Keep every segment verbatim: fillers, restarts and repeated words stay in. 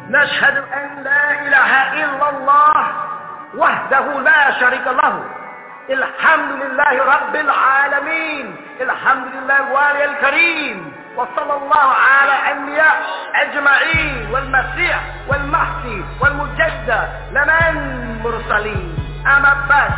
نشهد أن لا إله إلا الله وحده لا شريك له الحمد لله رب العالمين الحمد لله الوالي الكريم وصلى الله على أنبياء أجمعين والمسيح والمهدي والمجدد لمن مرسلين أما بعد.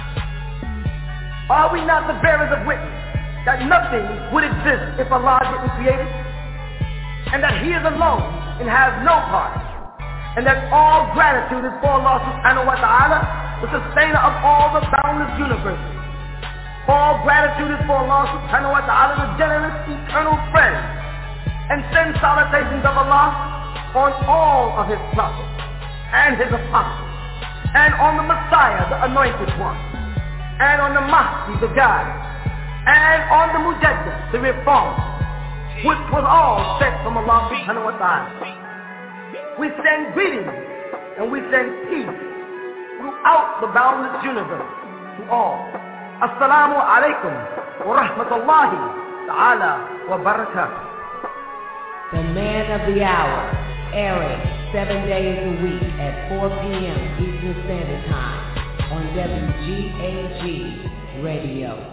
Are we not the bearers of witness that nothing would exist if Allah didn't create it? And that He is alone and has no part? And that all gratitude is for Allah subhanahu wa ta'ala, the sustainer of all the boundless universes. All gratitude is for Allah subhanahu wa ta'ala, the generous eternal friend. And send salutations of Allah on all of His prophets and His apostles, and on the Messiah, the anointed one, and on the Mahdi, the guide, and on the Mujaddid, the reformer, which was all sent from Allah subhanahu wa ta'ala. We send greetings and we send peace throughout the boundless universe to all. Assalamu alaikum wa rahmatullahi ta'ala wa barakatuh. The man of the hour, airing seven days a week at four p.m. Eastern Standard Time on W G A G Radio.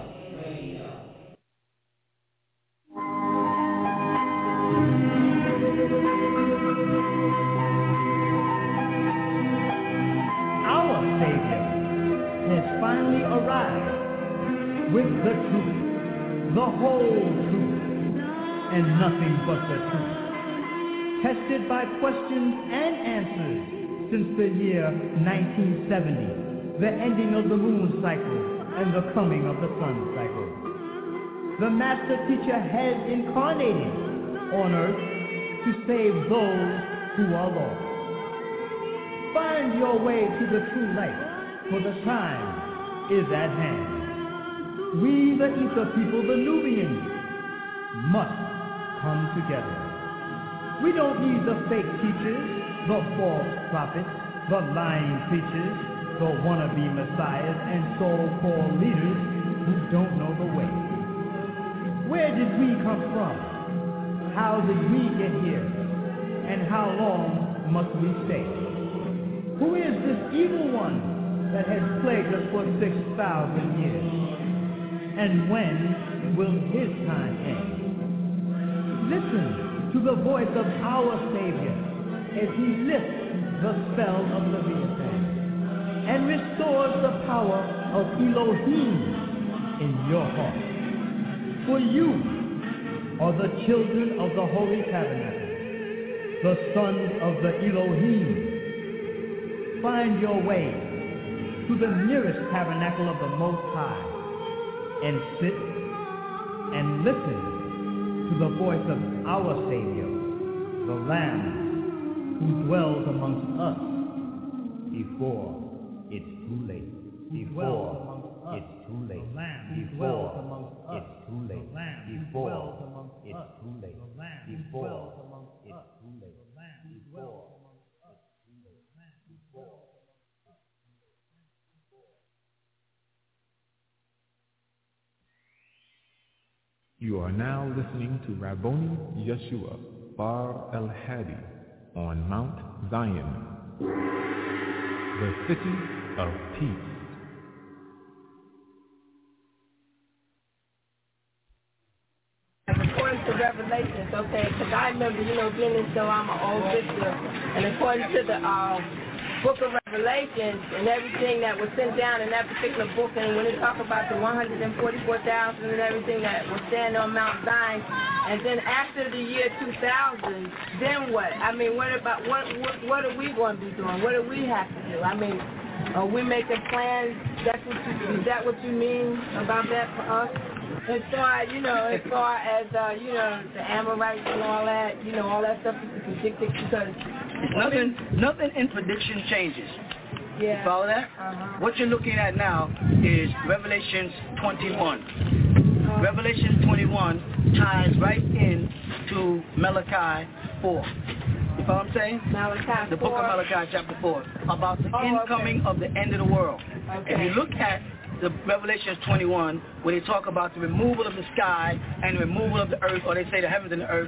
Our Savior has finally arrived with the truth, the whole truth, and nothing but the truth. Tested by questions and answers since the year nineteen seventy, the ending of the moon cycle and the coming of the sun cycle. The master teacher has incarnated on earth to save those who are lost. Find your way to the true light, for the time is at hand. We, the Ether people, the Nubians, must come together. We don't need the fake teachers, the false prophets, the lying preachers, the wannabe messiahs, and so-called leaders who don't know the way. Where did we come from? How did we get here? And how long must we stay? Who is this evil one that has plagued us for six thousand years? And when will his time end? Listen to the voice of our Savior as He lifts the spell of Leviathan and restores the power of Elohim in your heart. For you are the children of the Holy Tabernacle, the sons of the Elohim. Find your way to the nearest tabernacle of the Most High and sit and listen to the voice of our Savior, the Lamb who dwells amongst us before it's too late. Before it's too late. Before it's too late. Before it's too late. Before it's too late. Before. You are now listening to Rabboni Yeshua Bar El-Hadi on Mount Zion, the city of peace. According to Revelations, okay, because I remember, you know, being in show, I'm an old sister, and according to the uh, book of Revelations and everything that was sent down in that particular book, and when it talk about the one hundred forty-four thousand and everything that was standing on Mount Zion, and then after the year two thousand, then what? I mean, what about, what, what, what are we going to be doing? What do we have to do? I mean, are we making plans? That's what you, is that what you mean about that for us? As far as, you know, as far as, uh, you know, the Amorites and all that, you know, all that stuff is predicted because... Nothing, nothing in prediction changes. Yeah. You follow that? Uh-huh. What you're looking at now is Revelations twenty-one. Uh-huh. Revelations twenty-one ties right in to Malachi four. You follow what I'm saying? Malachi The book of Malachi, chapter four, about the oh, incoming okay. of the end of the world. Okay. If you look at the Revelations twenty-one, where they talk about the removal of the sky and the removal of the earth, or they say the heavens and the earth,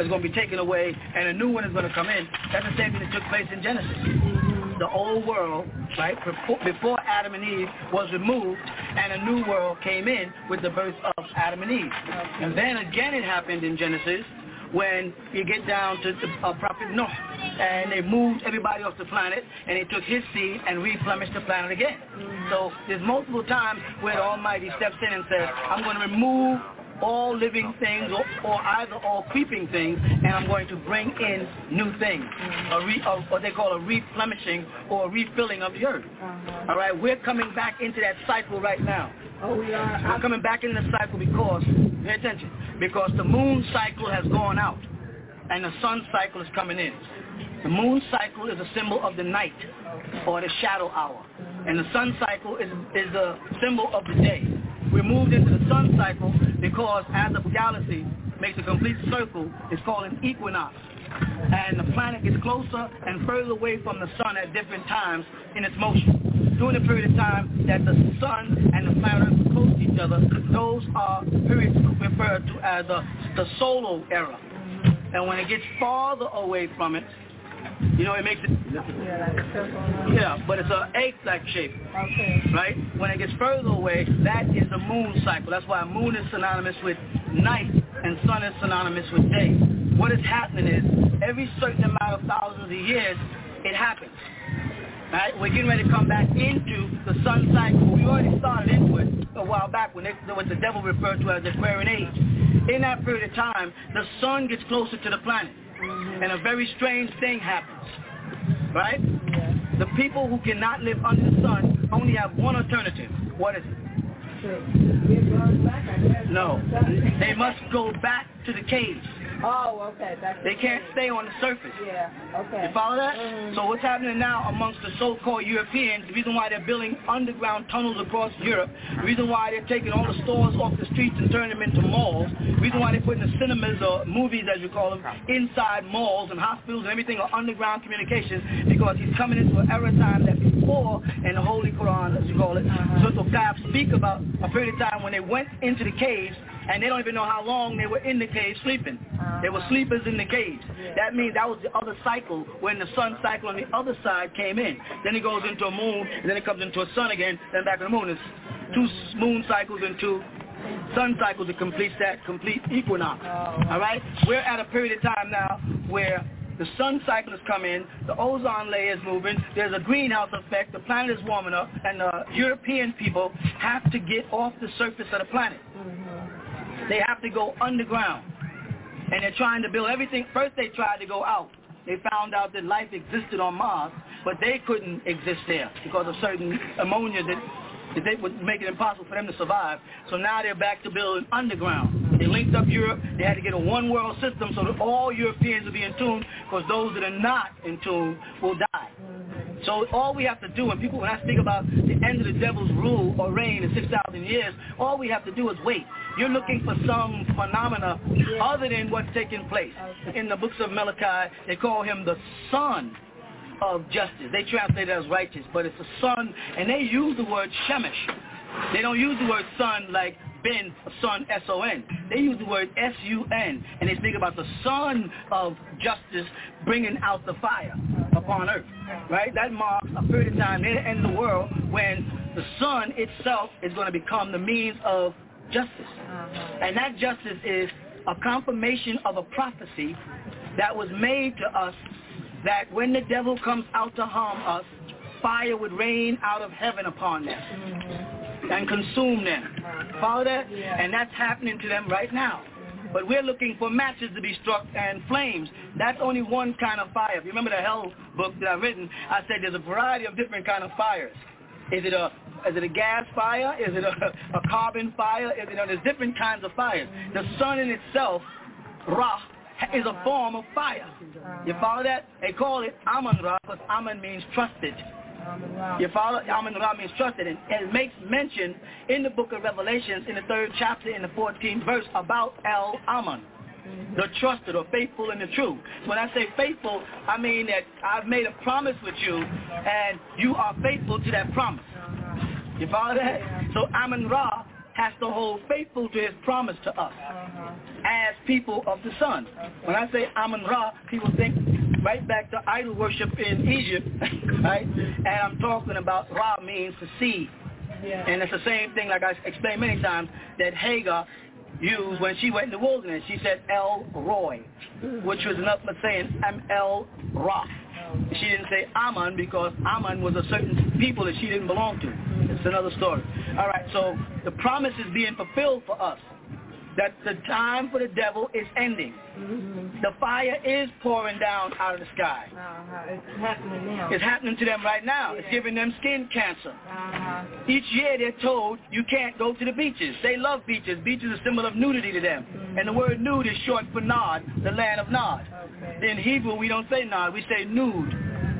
is going to be taken away and a new one is going to come in. That's the same thing that took place in Genesis. Mm-hmm. The old world, right, before Adam and Eve was removed and a new world came in with the birth of Adam and Eve. Okay. And then again it happened in Genesis when you get down to the uh, prophet Noah, and they moved everybody off the planet, and they took his seed and replenished the planet again. Mm-hmm. So there's multiple times where the Almighty steps in and says, I'm going to remove all living things, or, or either all creeping things, and I'm going to bring in new things, mm-hmm. a re, a, what they call a replenishing or a refilling of the earth. Uh-huh. All right, we're coming back into that cycle right now. Oh, we are. We're coming back into the cycle because, pay attention, because the moon cycle has gone out and the sun cycle is coming in. The moon cycle is a symbol of the night or the shadow hour, and the sun cycle is, is a symbol of the day. We moved into the sun cycle because as the galaxy makes a complete circle, it's called an equinox. And the planet gets closer and further away from the sun at different times in its motion. During the period of time that the sun and the planet are close to each other, those are periods referred to as the, the solar era. And when it gets farther away from it, you know, it makes it, yeah, but it's an egg-like shape, okay. right? When it gets further away, that is the moon cycle. That's why moon is synonymous with night and sun is synonymous with day. What is happening is, every certain amount of thousands of years, it happens, right? We're getting ready to come back into the sun cycle. We already started into it a while back when they, what the devil referred to as the Aquarian Age. In that period of time, the sun gets closer to the planet. And a very strange thing happens, right? Yeah. The people who cannot live under the sun only have one alternative. What is it? Back, I guess. No. They must go back to the caves. Oh, okay. That's they can't stay on the surface. Yeah, okay. You follow that? Mm-hmm. So what's happening now amongst the so-called Europeans, the reason why they're building underground tunnels across Europe, the reason why they're taking all the stores off the streets and turning them into malls, the reason why they're putting the cinemas or movies, as you call them, inside malls and hospitals and everything are underground communications, because he's coming into an era time that before in the Holy Quran, as you call it, uh-huh. so God speak about a period of time when they went into the caves, and they don't even know how long they were in the cave sleeping. Uh-huh. They were sleepers in the caves. Yeah. That means that was the other cycle when the sun cycle on the other side came in. Then it goes into a moon, and then it comes into a sun again, then back to the moon. It's two moon cycles and two sun cycles to complete that complete equinox. Oh. All right? We're at a period of time now where the sun cycle is coming, the ozone layer is moving, there's a greenhouse effect, the planet is warming up, and the European people have to get off the surface of the planet. Mm-hmm. They have to go underground. And they're trying to build everything. First they tried to go out. They found out that life existed on Mars, but they couldn't exist there because of certain ammonia that, that they would make it impossible for them to survive. So now they're back to building underground. They linked up Europe. They had to get a one-world system so that all Europeans will be in tune, because those that are not in tune will die. So all we have to do, and people, when I speak about the end of the devil's rule or reign in six thousand years, all we have to do is wait. You're looking for some phenomena other than what's taking place. In the books of Malachi, they call him the son of justice. They translate it as righteous, but it's a son, and they use the word Shemesh. They don't use the word son like Ben, son, S O N. They use the word S U N, and they speak about the son of justice bringing out the fire upon earth, right? That marks a period of time near the end of the world when the sun itself is going to become the means of justice. And that justice is a confirmation of a prophecy that was made to us, that when the devil comes out to harm us, fire would rain out of heaven upon them. Mm-hmm. And consume them. Follow that? Yeah. And that's happening to them right now. Mm-hmm. But we're looking for matches to be struck and flames. That's only one kind of fire. If you remember the Hell book that I've written, I said there's a variety of different kind of fires. Is it a is it a gas fire? Is it a, a carbon fire? Is it, you know, there's different kinds of fires. Mm-hmm. The sun in itself, Ra, is a form of fire. Uh-huh. You follow that? They call it Amun-Ra, because Amun means trusted. You follow? Amun-Ra means trusted, and, and it makes mention in the book of Revelations in the third chapter in the fourteenth verse about El-Amun, mm-hmm. the trusted or faithful and the true. When I say faithful, I mean that I've made a promise with you, and you are faithful to that promise. You follow that? So Amun-Ra has to hold faithful to his promise to us uh-huh. as people of the sun. Okay. When I say Amun-Ra, people think right back to idol worship in Egypt, right? And I'm talking about Ra means to see. Yeah. And it's the same thing, like I explained many times, that Hagar used when she went in the wilderness. She said El Roy, which was enough for saying I'm El Ra. She didn't say Ammon because Ammon was a certain people that she didn't belong to. It's another story. All right, so the promise is being fulfilled for us, that the time for the devil is ending. Mm-hmm. The fire is pouring down out of the sky. Uh-huh. It's happening now. It's happening to them right now. Yeah. It's giving them skin cancer. Uh-huh. Each year they're told you can't go to the beaches. They love beaches. Beaches are a symbol of nudity to them. Mm-hmm. And the word nude is short for Nod, the land of Nod. Okay. In Hebrew, we don't say Nod, we say nude.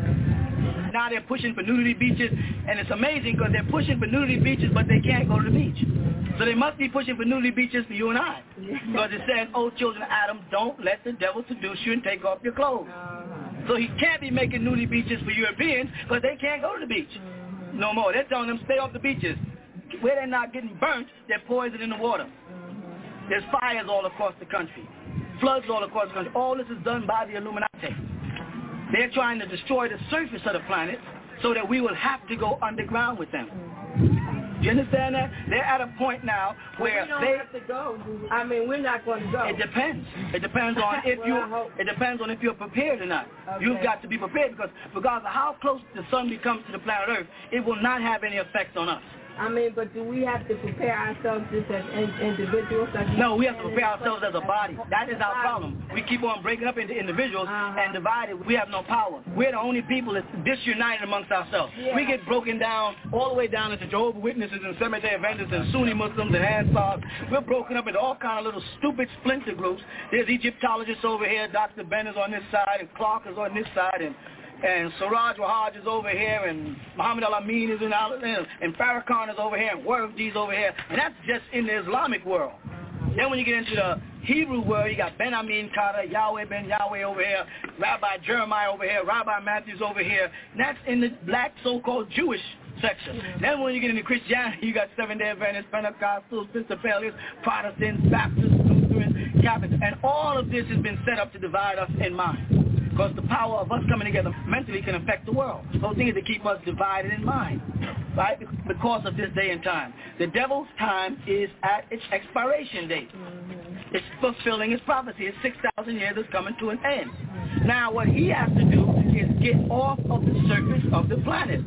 Now they're pushing for nudity beaches, and it's amazing because they're pushing for nudity beaches, but they can't go to the beach. So they must be pushing for nudity beaches for you and I. Because it says, oh, children of Adam, don't let the devil seduce you and take off your clothes. Uh-huh. So he can't be making nudity beaches for Europeans because they can't go to the beach uh-huh. no more. They're telling them stay off the beaches. Where they're not getting burnt, they're poisoning the water. Uh-huh. There's fires all across the country, floods all across the country. All this is done by the Illuminati. They're trying to destroy the surface of the planet so that we will have to go underground with them. Do you understand that? They're at a point now where we don't they have to go. I mean, we're not going to go. It depends. It depends on if well, you. It depends on if you're prepared or not. Okay. You've got to be prepared because regardless of how close the sun becomes to the planet Earth, it will not have any effect on us. I mean, but do we have to prepare ourselves just as individuals? No, we have to prepare ourselves as a body. That is our problem. We keep on breaking up into individuals uh-huh. and divided. We have no power. We're the only people that's disunited amongst ourselves. Yeah. We get broken down all the way down into Jehovah's Witnesses and Seventh-day Adventists and Sunni Muslims and Ansars. We're broken up into all kind of little stupid splinter groups. There's Egyptologists over here. Doctor Ben is on this side, and Clark is on this side, and And Siraj Wahaj is over here, and Muhammad Al-Amin is in our, and Farrakhan is over here, and Warifji is over here, and that's just in the Islamic world. Then when you get into the Hebrew world, you got Ben Amin Carter, Yahweh Ben Yahweh over here, Rabbi Jeremiah over here, Rabbi Matthews over here, and that's in the black so-called Jewish section. Then when you get into Christianity, you got Seventh-day Adventists, Pentecostals, Episcopalians, Protestants, Baptists, Lutherans, Catholics, and all of this has been set up to divide us in mind. Because the power of us coming together mentally can affect the world. The whole thing is to keep us divided in mind, right? Because of this day and time. The devil's time is at its expiration date. Mm-hmm. It's fulfilling its prophecy. It's six thousand years. It's coming to an end. Mm-hmm. Now, what he has to do is get off of the surface of the planet.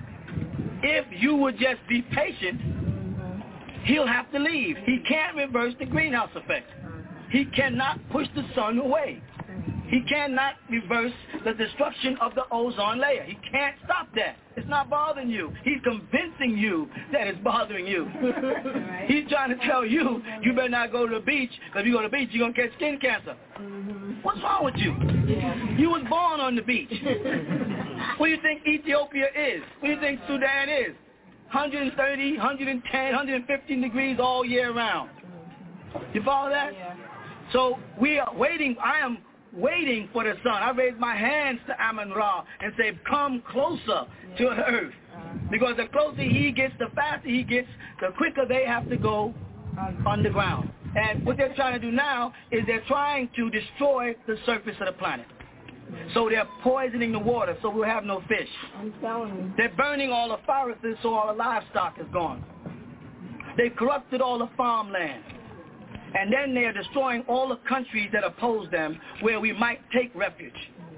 If you would just be patient, mm-hmm. he'll have to leave. He can't reverse the greenhouse effect. He cannot push the sun away. He cannot reverse the destruction of the ozone layer. He can't stop that. It's not bothering you. He's convincing you that it's bothering you. Right. He's trying to tell you, you better not go to the beach, because if you go to the beach, you're going to catch skin cancer. Mm-hmm. What's wrong with you? Yeah. You was born on the beach. What do you think Ethiopia is? What do you think Sudan is? one thirty, one ten, one fifteen degrees all year round. You follow that? Yeah. So we are waiting. I am waiting for the sun. I raise my hands to Amun-Ra and say, come closer yeah. to the earth. Uh-huh. Because the closer he gets, the faster he gets, the quicker they have to go uh-huh. underground. And what they're trying to do now is they're trying to destroy the surface of the planet. So they're poisoning the water so we'll have no fish. I'm telling you. They're burning all the forests so all the livestock is gone. They've corrupted all the farmland. And then they're destroying all the countries that oppose them where we might take refuge.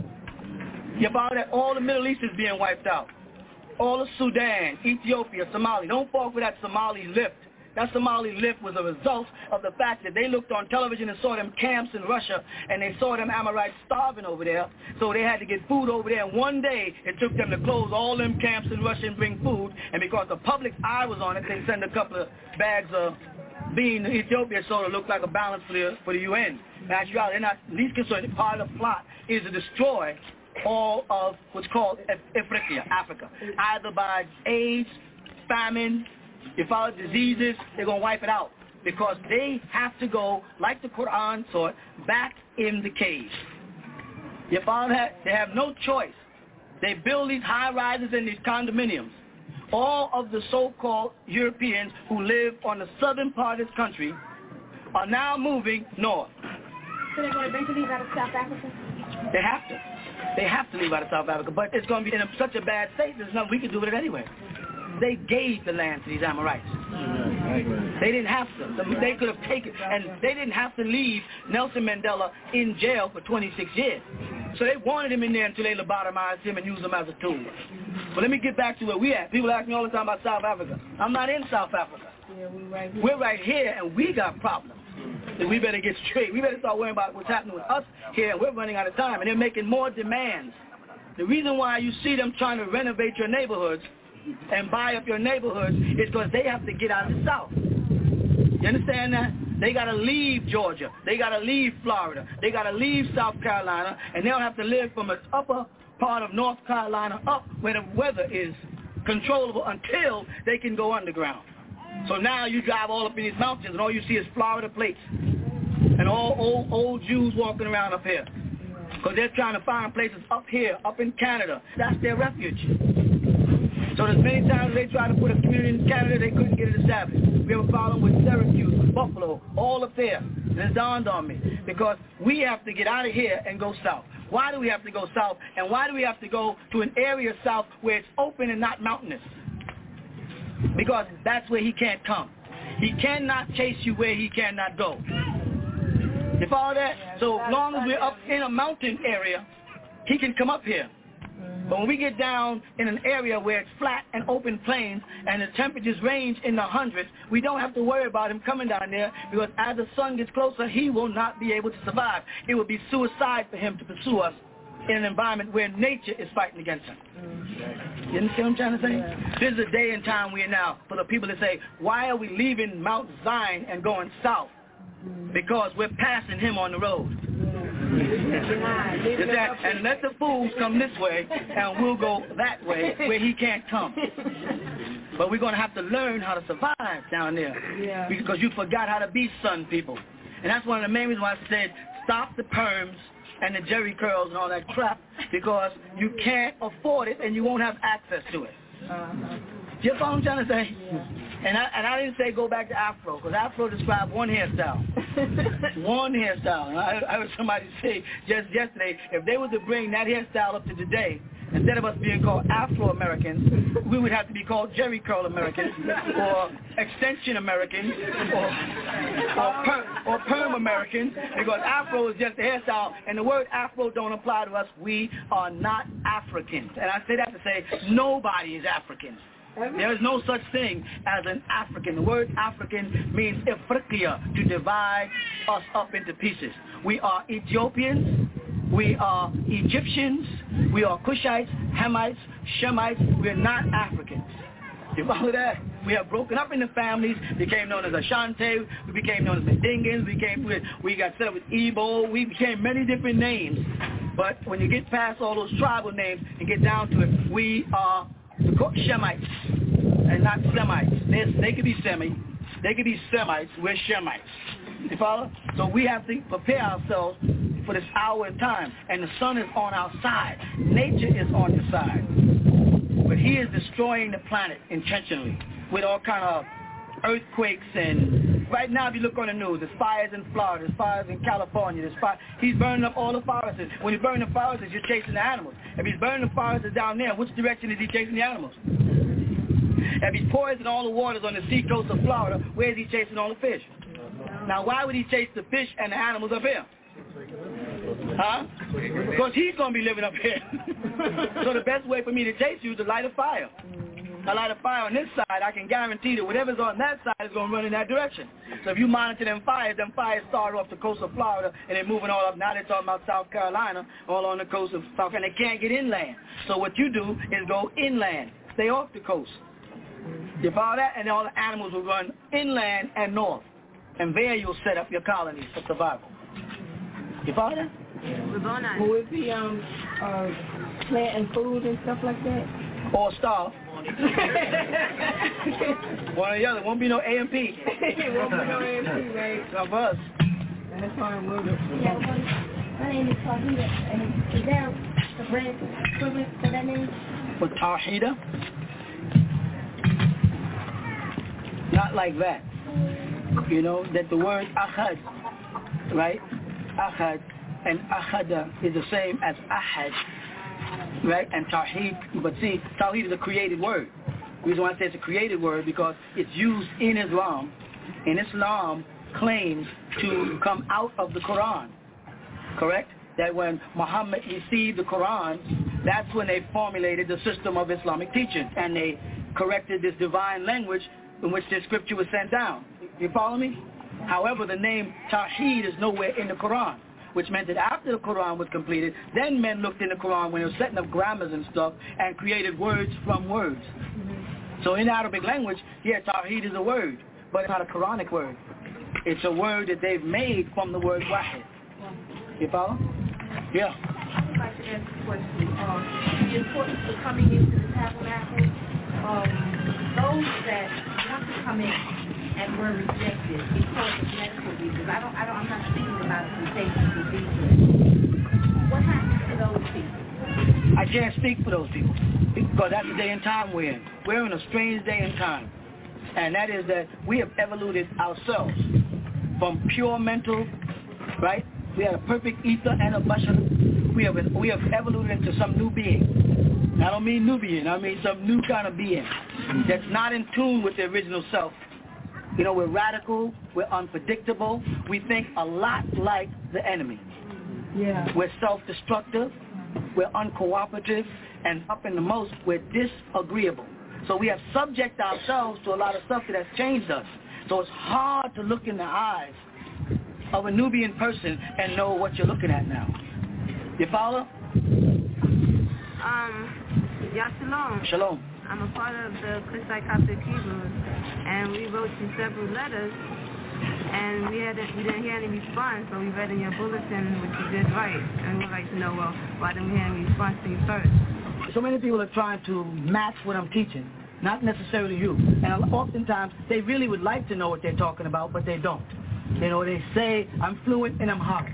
You follow that? All the Middle East is being wiped out. All of Sudan, Ethiopia, Somalia. Don't fall for that Somali lift. That Somali lift was a result of the fact that they looked on television and saw them camps in Russia, and they saw them Amorites starving over there, so they had to get food over there. And one day, it took them to close all them camps in Russia and bring food, and because the public eye was on it, they sent a couple of bags of being in Ethiopia sort of looked like a balance for the, for the U N. In actuality, they're not least concerned. Part of the plot is to destroy all of what's called Africa, Africa, either by AIDS, famine, if our diseases, they're going to wipe it out because they have to go, like the Quran taught, back in the caves. You follow that? They have no choice. They build these high-rises and these condominiums all of the so-called Europeans who live on the southern part of this country are now moving north. So they're going to eventually leave out of South Africa? They have to. They have to leave out of South Africa, but it's going to be in a, such a bad state, there's nothing we can do with it anyway. They gave the land to these Amorites. They didn't have to. They could have taken, and they didn't have to leave Nelson Mandela in jail for twenty-six years. So they wanted him in there until they lobotomized him and used him as a tool. But let me get back to where we at. People ask me all the time about South Africa. I'm not in South Africa. Yeah, we're right here. We're right here, and we got problems. That we better get straight. We better start worrying about what's happening with us here, and we're running out of time, and they're making more demands. The reason why you see them trying to renovate your neighborhoods and buy up your neighborhoods is because they have to get out of the South. You understand that? They got to leave Georgia. They got to leave Florida. They got to leave South Carolina, and they'll have to live from the upper part of North Carolina up where the weather is controllable until they can go underground. So now you drive all up in these mountains, and all you see is Florida plates and all old, old Jews walking around up here because they're trying to find places up here, up in Canada. That's their refuge. So there's many times they tried to put a community in Canada, they couldn't get it established. We have a problem with Syracuse, with Buffalo, all up there. And it dawned on me because we have to get out of here and go south. Why do we have to go south? And why do we have to go to an area south where it's open and not mountainous? Because that's where he can't come. He cannot chase you where he cannot go. You follow that? So long as we're up in a mountain area, he can come up here. But when we get down in an area where it's flat and open plains and the temperatures range in the hundreds, we don't have to worry about him coming down there because as the sun gets closer, he will not be able to survive. It would be suicide for him to pursue us in an environment where nature is fighting against him. You understand what I'm trying to say? Yeah. This is the day and time we are now for the people that say, why are we leaving Mount Zion and going south? Because we're passing him on the road. Is that, and let the fools come this way, and we'll go that way where he can't come. But we're going to have to learn how to survive down there. Yeah. Because you forgot how to be sun people. And that's one of the main reasons why I said stop the perms and the jerry curls and all that crap, because you can't afford it and you won't have access to it. Uh-huh. You know what I'm trying to say? Yeah. And I, and I didn't say go back to Afro, because Afro described one hairstyle. One hairstyle. And I, I heard somebody say just yesterday, if they were to bring that hairstyle up to today, instead of us being called Afro-Americans, we would have to be called Jerry Curl Americans, or Extension Americans, or, or, per, or Perm Americans, because Afro is just a hairstyle, and the word Afro don't apply to us. We are not Africans. And I say that to say nobody is African. There is no such thing as an African. The word African means Ifriqiya, to divide us up into pieces. We are Ethiopians, we are Egyptians, we are Cushites, Hamites, Shemites. We are not Africans. You follow that? We have broken up into families, became known as Ashanti, we became known as Mandingans, we, became, we, we got set up with Igbo, we became many different names. But when you get past all those tribal names and get down to it, we are Shemites and not Semites. They, they could be Semi, they could be Semites, we're Shemites. You follow? So we have to prepare ourselves for this hour and time. And the sun is on our side. Nature is on your side. But he is destroying the planet intentionally with all kind of earthquakes. And right now, if you look on the news, there's fires in Florida, there's fires in California, there's fire. He's burning up all the forests. When he's burning the forests, you're chasing the animals. If he's burning the forests down there, which direction is he chasing the animals? If he's poisoning all the waters on the seacoast of Florida, where is he chasing all the fish? Now, why would he chase the fish and the animals up here? Huh? Because he's going to be living up here. So the best way for me to chase you is to light a fire. I light a fire on this side, I can guarantee that whatever's on that side is going to run in that direction. So if you monitor them fires, them fires start off the coast of Florida, and they're moving all up. Now they're talking about South Carolina, all on the coast of South Carolina. They can't get inland. So what you do is go inland. Stay off the coast. You follow that? And all the animals will run inland and north. And there you'll set up your colonies for survival. You follow that? Yeah. Will it be um, uh, planting food and stuff like that? Or starve. One or the other. Won't be no A M P. It won't be no A M P, right? Not for us. That's fine, we'll do. Yeah, well, my name is Tahida, and is there a brand equivalent for that name? What's Ahida? Not like that. You know, that the word ahad, right? Ahad and ahada is the same as ahad, right? And tawheed, but see, tawheed is a created word. The reason why I say it's a created word because it's used in Islam, and Islam claims to come out of the Quran, correct? That when Muhammad received the Quran, that's when they formulated the system of Islamic teaching, and they corrected this divine language in which the scripture was sent down. You follow me? However, the name Tawheed is nowhere in the Quran, which meant that after the Quran was completed, then men looked in the Quran when they were setting up grammars and stuff and created words from words. Mm-hmm. So in Arabic language, yeah, Tawheed is a word, but it's not a Quranic word. It's a word that they've made from the word Wahid. You follow? Yeah. I'd like to ask a question. Um, the importance of coming into the tabernacle, um, those that want to come in and were rejected because of medical reasons. I don't, I don't, I'm not speaking about a contagious disease. What happens to those people? I can't speak for those people because that's the day and time we're in. We're in a strange day and time, and that is that we have evoluted ourselves from pure mental, right? We had a perfect ether and a bashar. We have we have evoluted into some new being. I don't mean new being. I mean some new kind of being that's not in tune with the original self. You know, we're radical. We're unpredictable. We think a lot like the enemy. Yeah. We're self-destructive. We're uncooperative. And up in the most, we're disagreeable. So we have subject ourselves to a lot of stuff that has changed us. So it's hard to look in the eyes of a Nubian person and know what you're looking at now. You follow? Um, yeah, shalom. Shalom. I'm a part of the Christite Coptic Hebrews, and we wrote you several letters, and we hadn't, we didn't hear any response, so we read in your bulletin, which you did right, and we'd like to know, well, why didn't we hear any response to you first? So many people are trying to match what I'm teaching, not necessarily you. And oftentimes, they really would like to know what they're talking about, but they don't. You know, they say, I'm fluent in Amharic.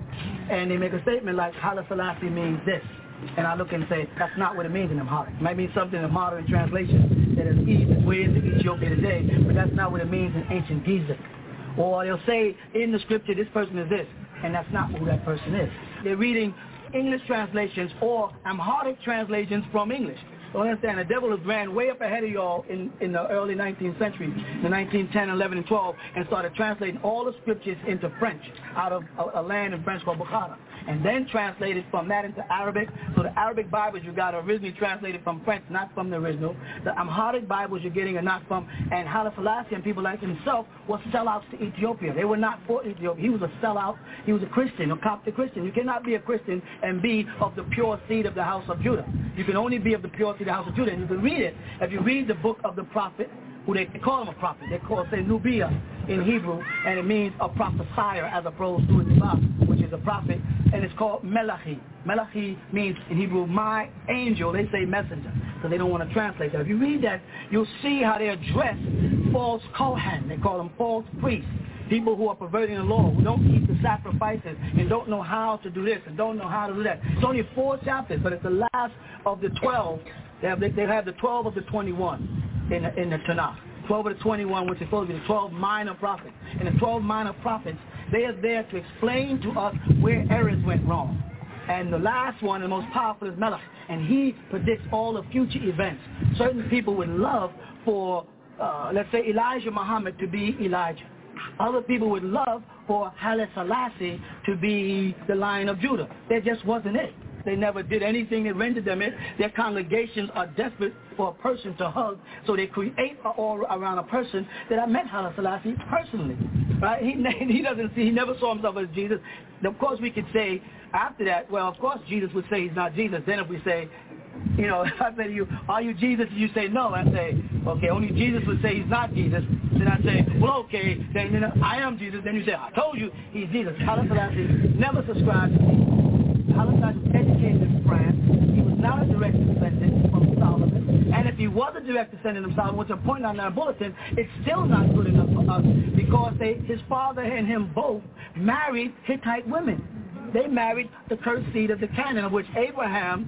And they make a statement like, Haile Selassie means this. And I look and say, that's not what it means in Amharic. It might mean something in modern translation that is easy way into Ethiopia today, but that's not what it means in ancient Giza. Or they'll say, in the scripture, this person is this, and that's not who that person is. They're reading English translations or Amharic translations from English. So understand, the devil has ran way up ahead of y'all in, in the early nineteenth century, the nineteen ten, eleven, and twelve, and started translating all the scriptures into French out of a, a land in French called Bukhara, and then translated from that into Arabic. So the Arabic Bibles you got are originally translated from French, not from the original. The Amharic Bibles you're getting are not from, and Haile Selassie and people like himself were sellouts to Ethiopia. They were not for Ethiopia. He was a sellout. He was a Christian, a Coptic Christian. You cannot be a Christian and be of the pure seed of the house of Judah. You can only be of the pure seed of the house of Judah, and you can read it. If you read the book of the prophet, who they call him a prophet, they call say Nubia in Hebrew, and it means a prophesier as opposed to a Nubab, which is a prophet, and it's called Melachi. Melachi means in Hebrew, my angel. They say messenger, so they don't want to translate that. If you read that, you'll see how they address false Kohen. They call them false priests. People who are perverting the law, who don't keep the sacrifices and don't know how to do this and don't know how to do that. It's only four chapters, but it's the last of the twelve. They have, they have the twelve of the twenty-one in the, in the Tanakh. twelve of the twenty-one, which is supposed to be the twelve minor prophets. And the twelve minor prophets, they are there to explain to us where errors went wrong. And the last one, the most powerful, is Melech. And he predicts all the future events. Certain people would love for, uh, let's say, Elijah Muhammad to be Elijah. Other people would love for Haile Selassie to be the Lion of Judah. That just wasn't it. They never did anything that rendered them it. Their congregations are desperate for a person to hug, so they create an aura around a person that I met Haile Selassie personally. Right? He, he doesn't see, he never saw himself as Jesus. Of course, we could say after that, well, of course, Jesus would say he's not Jesus. Then if we say, you know, if I say to you, are you Jesus? And you say no. I say, okay, only Jesus would say he's not Jesus. Then I say, well, okay, then you know, I am Jesus. Then you say, I told you he's Jesus. Haile Selassie never subscribed to Jesus. Haile Selassie was educated in France. He was not a direct descendant from Solomon. And if he was a direct descendant of Solomon, which I'm pointing out in our bulletin, it's still not good enough for us because they, his father and him both married Hittite women. They married the cursed seed of the Canaan, of which Abraham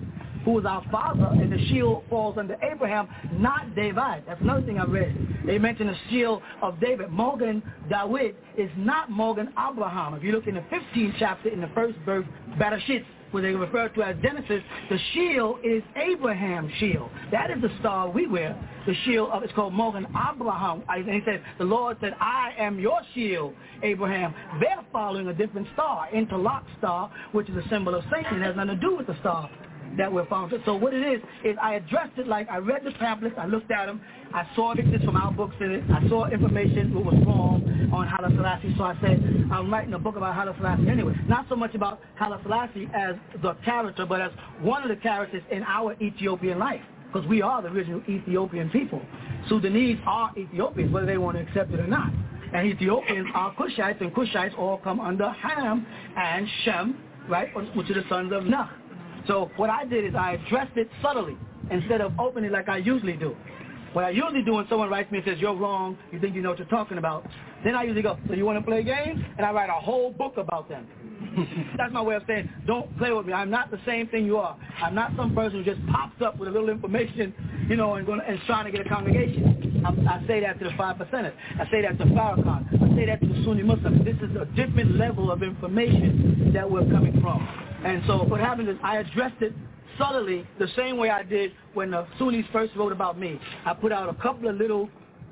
who was our father, and the shield falls under Abraham, not David. That's another thing I read. They mentioned the shield of David. Morgan David is not Morgan Abraham. If you look in the fifteenth chapter, in the first verse, Bereshit, where they refer to as Genesis, the shield is Abraham's shield. That is the star we wear. The shield of, it's called Morgan Abraham. And he said, the Lord said, I am your shield, Abraham. They're following a different star, interlocked star, which is a symbol of Satan. It has nothing to do with the star that we're following. So what it is, is I addressed it like I read the pamphlets, I looked at them, I saw pictures from our books in it, I saw information what was wrong on Haile Selassie, so I said, I'm writing a book about Haile Selassie anyway. Not so much about Haile Selassie as the character, but as one of the characters in our Ethiopian life, because we are the original Ethiopian people. Sudanese are Ethiopians, whether they want to accept it or not. And Ethiopians are Cushites, and Cushites all come under Ham and Shem, right, which are the sons of Noah. So what I did is I addressed it subtly instead of opening like I usually do. What I usually do when someone writes me and says, you're wrong, you think you know what you're talking about, then I usually go, so you want to play games? And I write a whole book about them. That's my way of saying, don't play with me. I'm not the same thing you are. I'm not some person who just pops up with a little information, you know, and, going, and trying to get a congregation. I, I say that to the five percenters. I say that to Farrakhan. I say that to the Sunni Muslims. This is a different level of information that we're coming from. And so what happened is I addressed it subtly the same way I did when the Sunnis first wrote about me. I put out a couple of little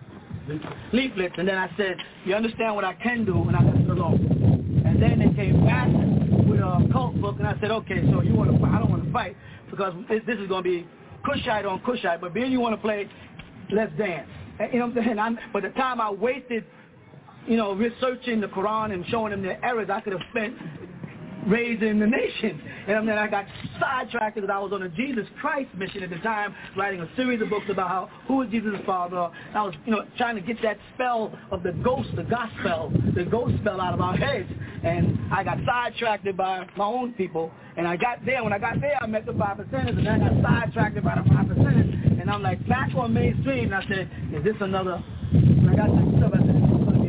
leaflets, and then I said, you understand what I can do, and I left it alone. And then they came back with a cult book, and I said, okay, so you want to fight? I don't want to fight because this, this is going to be Cushite on Cushite, but being you want to play, let's dance. And, you know what I'm saying? I'm, by the time I wasted, you know, researching the Quran and showing them their errors, I could have spent raising the nation. And then I got sidetracked because I was on a Jesus Christ mission at the time, writing a series of books about how who is Jesus' father. I was, you know, trying to get that spell of the ghost, the gospel, the ghost spell out of our heads. And I got sidetracked by my own people. And I got there. When I got there, I met the five percenters, and then I got sidetracked by the five percenters. And I'm like back on mainstream. And I said, is this another? And I got this stuff. I said,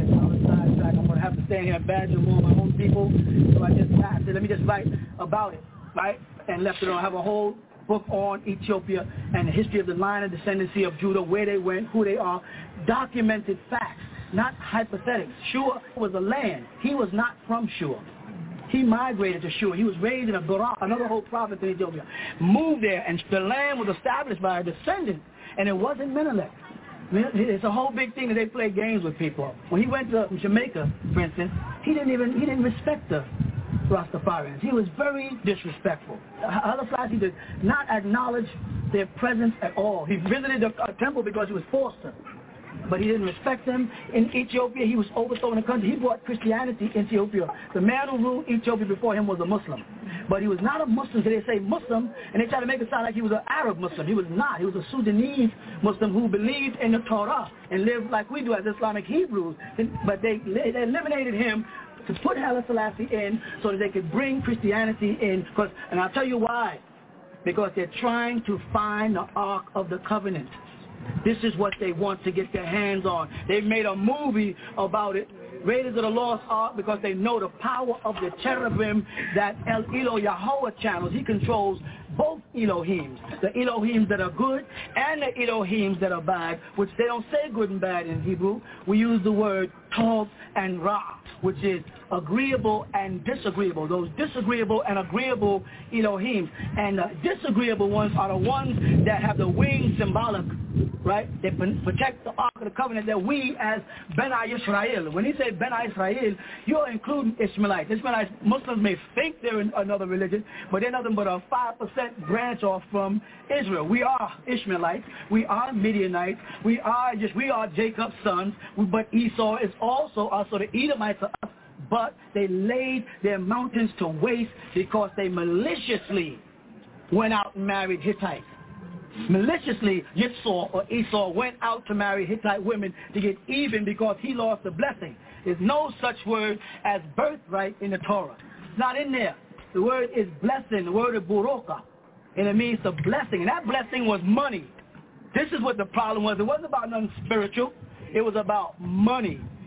I'm going to have to stand here and badger more of my own people. So I just I said, let me just write about it, right? And left it on. I have a whole book on Ethiopia and the history of the line of descendancy of Judah, where they went, who they are, documented facts, not hypothetics. Shur was a land. He was not from Shur. He migrated to Shur. He was raised in a Barak, another whole province in Ethiopia. Moved there, and the land was established by a descendant, and it wasn't Menelik. It's a whole big thing that they play games with people. When he went to Jamaica, for instance, he didn't even he didn't respect the Rastafarians. He was very disrespectful. Haile Selassie did not acknowledge their presence at all. He visited a temple because he was forced to, but he didn't respect them. In Ethiopia, he was overthrowing the country. He brought Christianity to Ethiopia. The man who ruled Ethiopia before him was a Muslim. But he was not a Muslim, so they say Muslim, and they try to make it sound like he was an Arab Muslim. He was not. He was a Sudanese Muslim who believed in the Torah and lived like we do as Islamic Hebrews. But they, they eliminated him to put Haile Selassie in so that they could bring Christianity in. Cause, and I'll tell you why. Because they're trying to find the Ark of the Covenant. This is what they want to get their hands on. They've made a movie about it, Raiders of the Lost Ark, because they know the power of the cherubim that El Elo Yahweh channels. He controls both Elohims, the Elohims that are good and the Elohims that are bad, which they don't say good and bad in Hebrew. We use the word Tov and Ra, which is agreeable and disagreeable. Those disagreeable and agreeable Elohims. And the disagreeable ones are the ones that have the wings symbolic, right? They protect the Ark of the Covenant that we as B'nai Yisrael. When he said B'nai Yisrael, you're including Ishmaelites. Ishmaelites, Muslims may think they're in another religion, but they're nothing but a five percent branch off from Israel. We are Ishmaelites. We are Midianites. We are just, we are Jacob's sons. But Esau is also us, so the Edomites are us. But they laid their mountains to waste because they maliciously went out and married Hittites. Maliciously, Yitzhak or Esau went out to marry Hittite women to get even because he lost the blessing. There's no such word as birthright in the Torah. It's not in there. The word is blessing. The word is buroka. And it means the blessing. And that blessing was money. This is what the problem was. It wasn't about nothing spiritual. It was about money.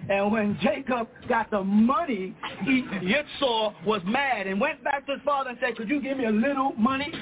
And when Jacob got the money, he, Yitzhak was mad and went back to his father and said, could you give me a little money?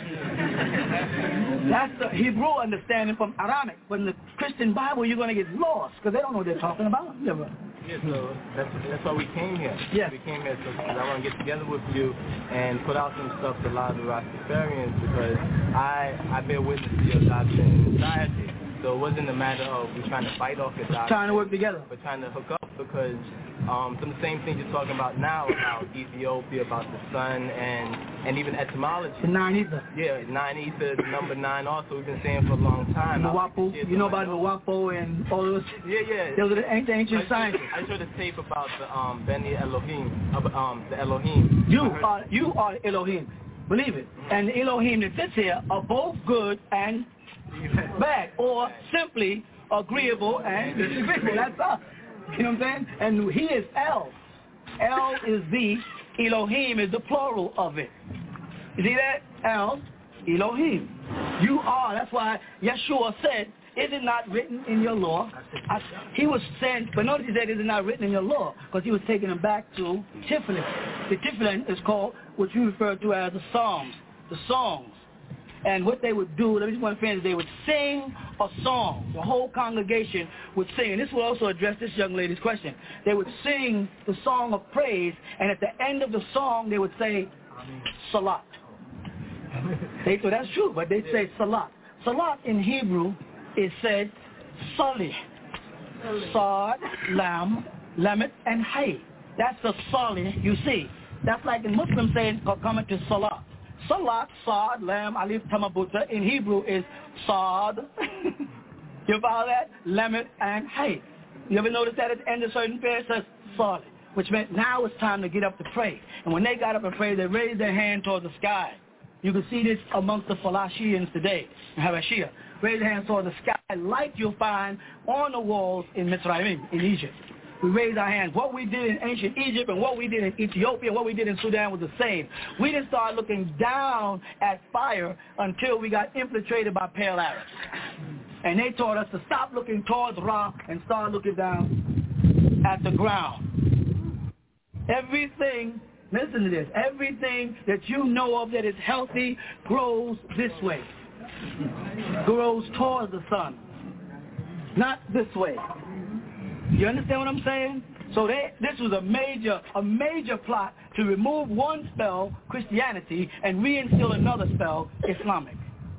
That's the Hebrew understanding from Aramaic. But in the Christian Bible, you're going to get lost because they don't know what they're talking about. Yeah, so that's, that's why we came here. Yeah. We came here so, because I want to get together with you and put out some stuff to a lot of the Rastafarians because I, I bear witness to your doctrine in society. So it wasn't a matter of we trying to fight off your doctrine. Trying to work together. But trying to hook up because um, some of the same things you're talking about now, about Ethiopia, about the sun, and and even etymology. The nine ether. Yeah, nine ether, the number nine also we've been saying for a long time. Mwapo, you know about Mwapo and all those? Yeah, yeah. Those are the ancient, ancient sciences. I showed a tape about the um, Beni Elohim, um, the Elohim. You are, you are Elohim. Believe it. Mm-hmm. And the Elohim that sits here are both good and bad, or simply agreeable and disagreeable. That's us. You know what I'm saying? And he is El. El is the, Elohim is the plural of it. You see that? El, Elohim. You are. That's why Yeshua said, is it not written in your law? I, he was sent, but notice he said, is it not written in your law? Because he was taking them back to Tiflin. The Tiflin is called what you refer to as the Psalms, the songs. And what they would do, let me just want to finish, they would sing a song. The whole congregation would sing. And this will also address this young lady's question. They would sing the song of praise, and at the end of the song, they would say, Salat. They, so that's true, but they say Salat. Salat in Hebrew is said Sali. Sad, Lam, Lamet, and Hay. That's the Sali you see. That's like in Muslim saying, coming to Salat. Salat, Sad, Lam, Alif, Tamabuta in Hebrew is Sad. You follow that? Lamet and Hay. You ever notice that at the end of certain prayers it says Sad, which meant now it's time to get up to pray. And when they got up and prayed, they raised their hand towards the sky. You can see this amongst the Falashians today, Habashia. Raise their hands toward the sky like you'll find on the walls in Mitzrayim, in Egypt. We raised our hands. What we did in ancient Egypt and what we did in Ethiopia, what we did in Sudan was the same. We didn't start looking down at fire until we got infiltrated by pale Arabs. And they taught us to stop looking towards Ra and start looking down at the ground. Everything, listen to this, everything that you know of that is healthy grows this way. Grows towards the sun, not this way. You understand what I'm saying? So they, this was a major, a major plot to remove one spell, Christianity, and reinstill another spell, Islamic.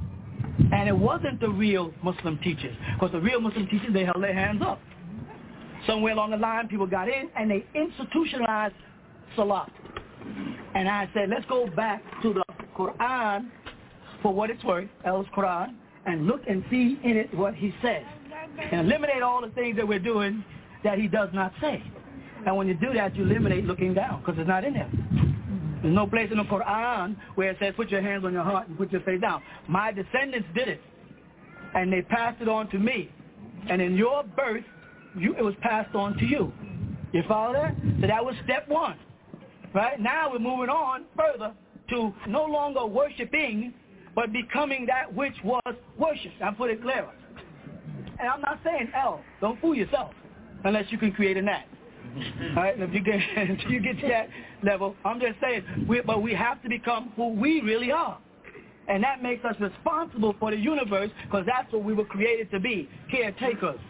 And it wasn't the real Muslim teachers, because the real Muslim teachers, they held their hands up. Somewhere along the line, people got in, and they institutionalized Salat. And I said, let's go back to the Quran for what it's worth, El's Quran, and look and see in it what he says. And eliminate all the things that we're doing that he does not say. And when you do that, you eliminate looking down, because it's not in there. There's no place in the Quran where it says, put your hands on your heart and put your face down. My descendants did it, and they passed it on to me. And in your birth, you, it was passed on to you. You follow that? So that was step one. Right? Now we're moving on further to no longer worshiping, but becoming that which was worshipped. I'll put it clearer. And I'm not saying, L, don't fool yourself, unless you can create a gnat. All right? And if you get, until you get to that level, I'm just saying, we, but we have to become who we really are. And that makes us responsible for the universe, because that's what we were created to be, caretakers.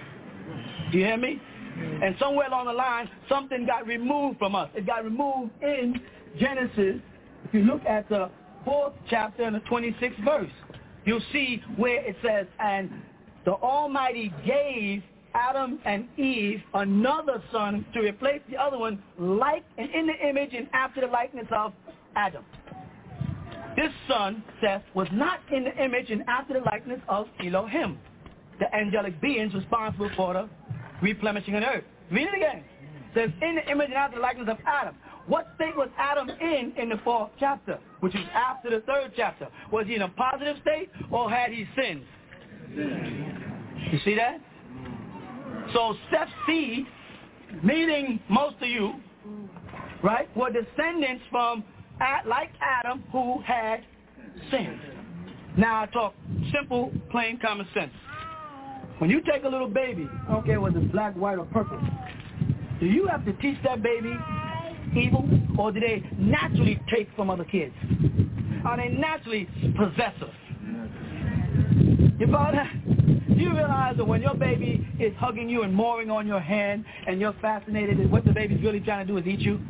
Do you hear me? And somewhere along the line, something got removed from us. It got removed in Genesis. If you look at the fourth chapter and the twenty-sixth verse, you'll see where it says, and the Almighty gave Adam and Eve another son to replace the other one, like and in the image and after the likeness of Adam. This son, Seth, was not in the image and after the likeness of Elohim, the angelic beings responsible for the replenishing of the earth. Read it again. It says, in the image and after the likeness of Adam. What state was Adam in in the fourth chapter, which was after the third chapter? Was he in a positive state, or had he sinned? You see that? So Seth's seed, meaning most of you, right, were descendants from, like Adam, who had sinned. Now I talk simple, plain common sense. When you take a little baby, I don't care whether it's black, white, or purple, Do you have to teach that baby evil, or do they naturally take from other kids? Are they naturally possessive? You follow that? Do you realize that when your baby is hugging you and mooring on your hand and you're fascinated that what the baby's really trying to do is eat you?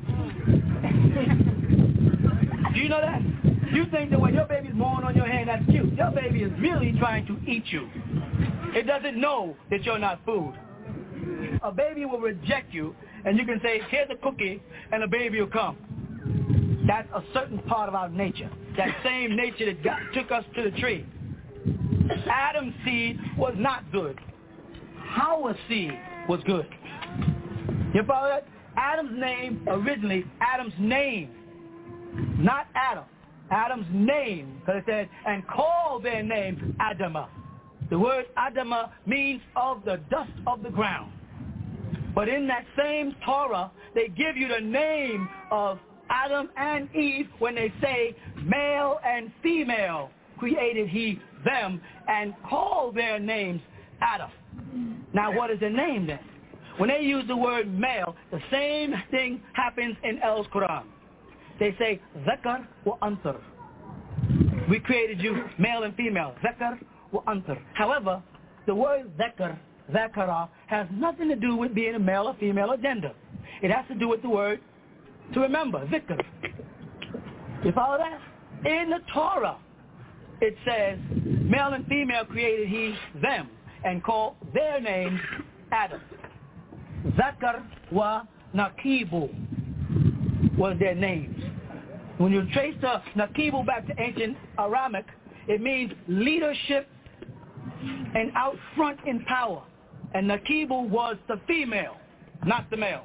Do you know that? You think that when your baby's mooring on your hand, that's cute. Your baby is really trying to eat you. It doesn't know that you're not food. A baby will reject you, and you can say, here's a cookie, and a baby will come. That's a certain part of our nature. That same nature that got, took us to the tree. Adam's seed was not good. Hawa's seed was good. You follow that? Adam's name, originally, Adam's name, not Adam. Adam's name, because it said, and call their name Adamah. The word Adamah means of the dust of the ground. But in that same Torah, they give you the name of Adam and Eve when they say male and female created he them and call their names Adam. Now what is the name then? When they use the word male, the same thing happens in El's Quran. They say Zakar wa Antar. We created you male and female. Zakar wa Antar. However, the word Zakar, Zakara, has nothing to do with being a male or female or gender. It has to do with the word to remember, Zikr. You follow that? In the Torah, it says, male and female created he them and called their names Adam. Zakar wa Nakibu was their names. When you trace the Nakibu back to ancient Aramic, it means leadership and out front in power. And Nakibu was the female, not the male.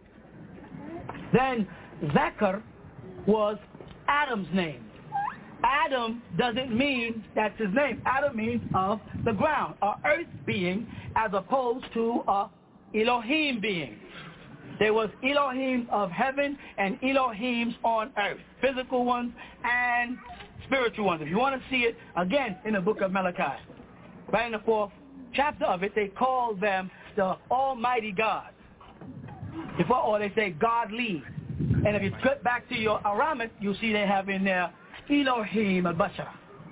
Then Zakar was Adam's name. Adam doesn't mean that's his name. Adam means of the ground, a earth being, as opposed to a Elohim being. There was Elohim of heaven and Elohims on earth, physical ones and spiritual ones. If you want to see it, again, in the book of Malachi, right in the fourth chapter of it, they call them the Almighty God. Before, or they say godly. And if you flip back to your Aramic, you'll see they have in there Elohim al-Bashar.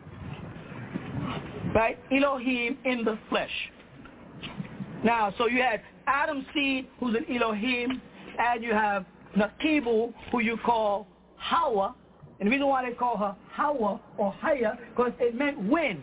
Right? Elohim in the flesh. Now, so you had Adam's seed, who's an Elohim, and you have Nakibu, who you call Hawa. And the reason why they call her Hawa or Haya, because it meant wind.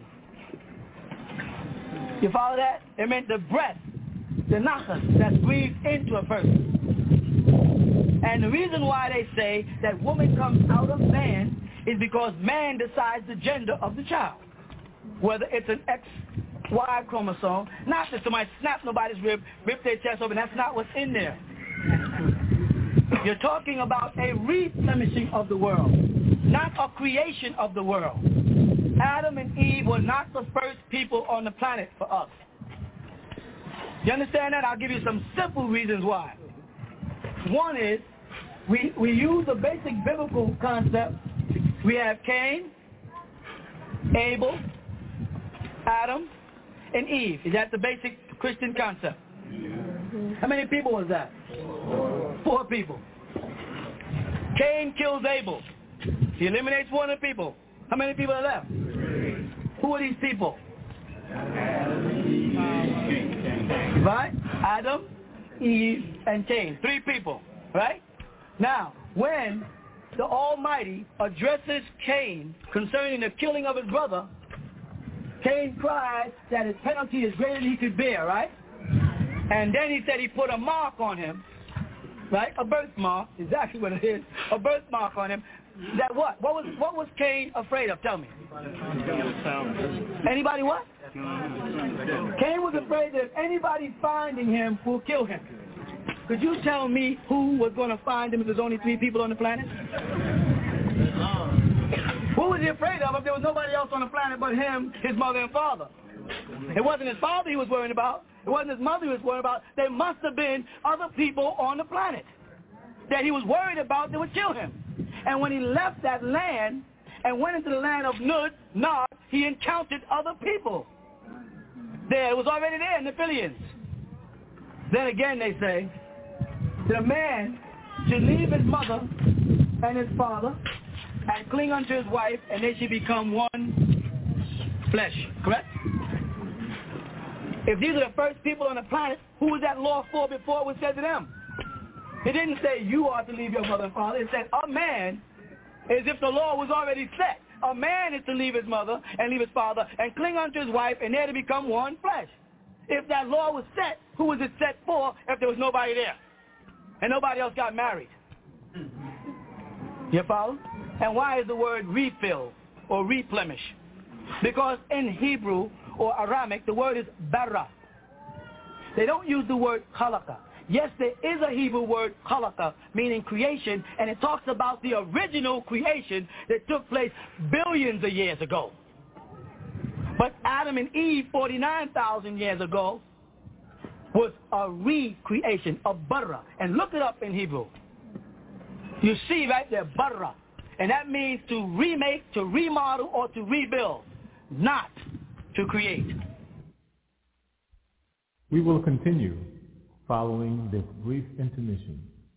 You follow that? It meant the breath, the nachas that's breathed into a person. And the reason why they say that woman comes out of man is because man decides the gender of the child. Whether it's an X Y chromosome, not that somebody snapped nobody's rib, ripped their chest open, that's not what's in there. You're talking about a replenishing of the world, not a creation of the world. Adam and Eve were not the first people on the planet for us. You understand that? I'll give you some simple reasons why. One is, we, we use a basic biblical concept. We have Cain, Abel, Adam, and Eve. Is that the basic Christian concept? How many people was that? Four, Four people. Cain kills Abel. He eliminates one of the people. How many people are left? Who are these people? Right? Adam, Eve, and Cain. Three people. Right? Now, when the Almighty addresses Cain concerning the killing of his brother, Cain cried that his penalty is greater than he could bear, right? And then he said he put a mark on him, right? A birthmark, exactly what it is, a birthmark on him. That what? What was what was Cain afraid of? Tell me. Anybody what? Cain was afraid that if anybody finding him will kill him. Could you tell me who was going to find him if there's only three people on the planet? Who was he afraid of if there was nobody else on the planet but him, his mother and father? It wasn't his father he was worried about. It wasn't his mother he was worried about. There must have been other people on the planet that he was worried about that would kill him. And when he left that land and went into the land of Nud, Nod, he encountered other people. There, it was already there in the Phillians. Then again they say, the man should leave his mother and his father and cling unto his wife, and they should become one flesh, correct? If these are the first people on the planet, who was that law for before it was said to them? It didn't say you are to leave your mother and father. It said a man, as if the law was already set. A man is to leave his mother and leave his father and cling unto his wife, and they're to become one flesh. If that law was set, who was it set for if there was nobody there? And nobody else got married. You follow? And why is the word refill or replenish? Because in Hebrew or Aramaic, the word is bara. They don't use the word khalaqa. Yes, there is a Hebrew word khalaqa, meaning creation, and it talks about the original creation that took place billions of years ago. But Adam and Eve, forty-nine thousand years ago, was a recreation, a bara. And look it up in Hebrew. You see right there, bara. And that means to remake, to remodel, or to rebuild, not to create. We will continue following this brief intermission.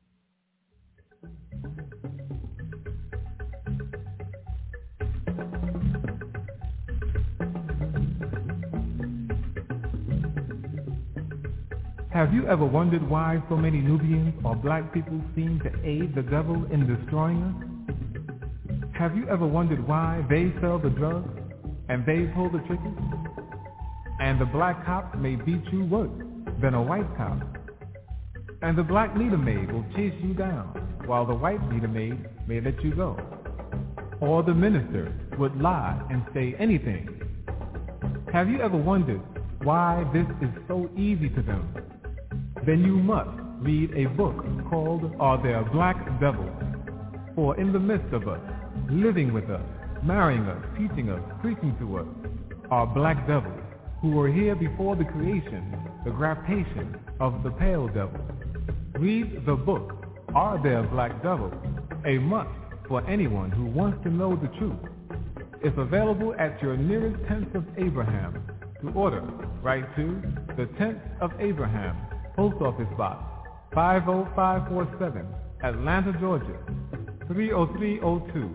Have you ever wondered why so many Nubians or black people seem to aid the devil in destroying us? Have you ever wondered why they sell the drugs and they pull the triggers? And the black cop may beat you worse than a white cop. And the black meter maid will chase you down, while the white meter maid may let you go. Or the minister would lie and say anything. Have you ever wondered why this is so easy to them? Then you must read a book called Are There Black Devils? For in the midst of us, living with us, marrying us, teaching us, preaching to us, are black devils who were here before the creation, the graptation of the pale devil. Read the book, Are There Black Devils? A must for anyone who wants to know the truth. It's available at your nearest Tents of Abraham. To order, write to the Tents of Abraham, Post Office Box five oh five four seven, Atlanta, Georgia three oh three oh two.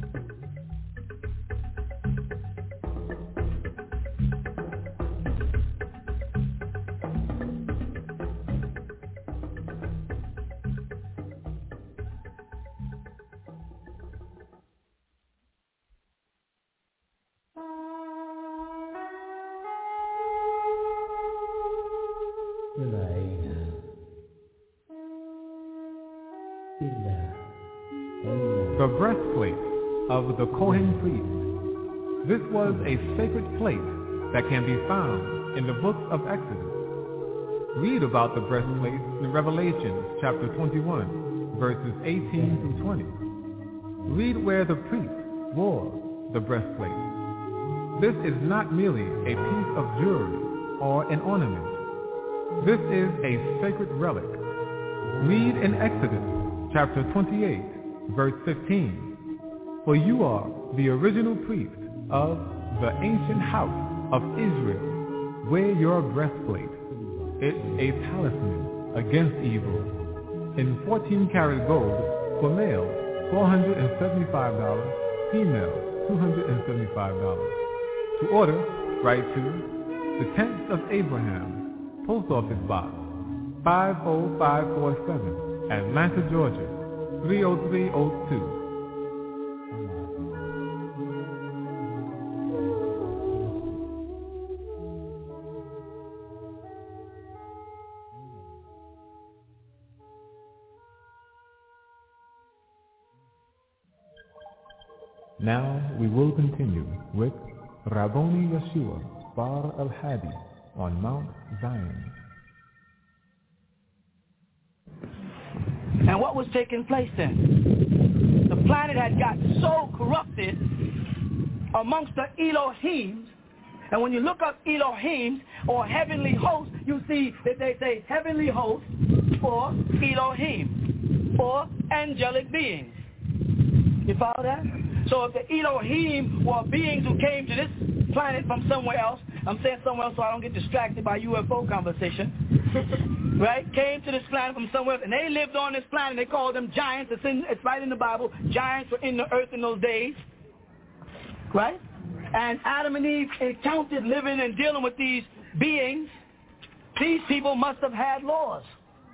The breastplate of the Kohen priest. This was a sacred plate that can be found in the book of Exodus. Read about the breastplate in Revelation chapter twenty-one, verses eighteen through twenty. Read where the priest wore the breastplate. This is not merely a piece of jewelry or an ornament. This is a sacred relic. Read in Exodus chapter twenty-eight, verse fifteen. For you are the original priest of the ancient house of Israel. Wear your breastplate. It's a talisman against evil. In fourteen karat gold, for male, four hundred seventy-five dollars, female, two hundred seventy-five dollars. To order, write to the Tents of Abraham, Post Office Box five oh five four seven, Atlanta, Georgia three oh three oh two. Now we will continue with Rabboni Yeshua Bar al-Hadi on Mount Zion. And what was taking place then? The planet had got so corrupted amongst the Elohims, and when you look up Elohims or heavenly hosts, you see that they say heavenly hosts or Elohim or angelic beings. You follow that? So if the Elohim were beings who came to this planet from somewhere else, I'm saying somewhere else so I don't get distracted by U F O conversation. Right? Came to this planet from somewhere, and they lived on this planet. They called them giants. It's, in, it's right in the Bible. Giants were in the earth in those days. Right? And Adam and Eve encountered living and dealing with these beings. These people must have had laws.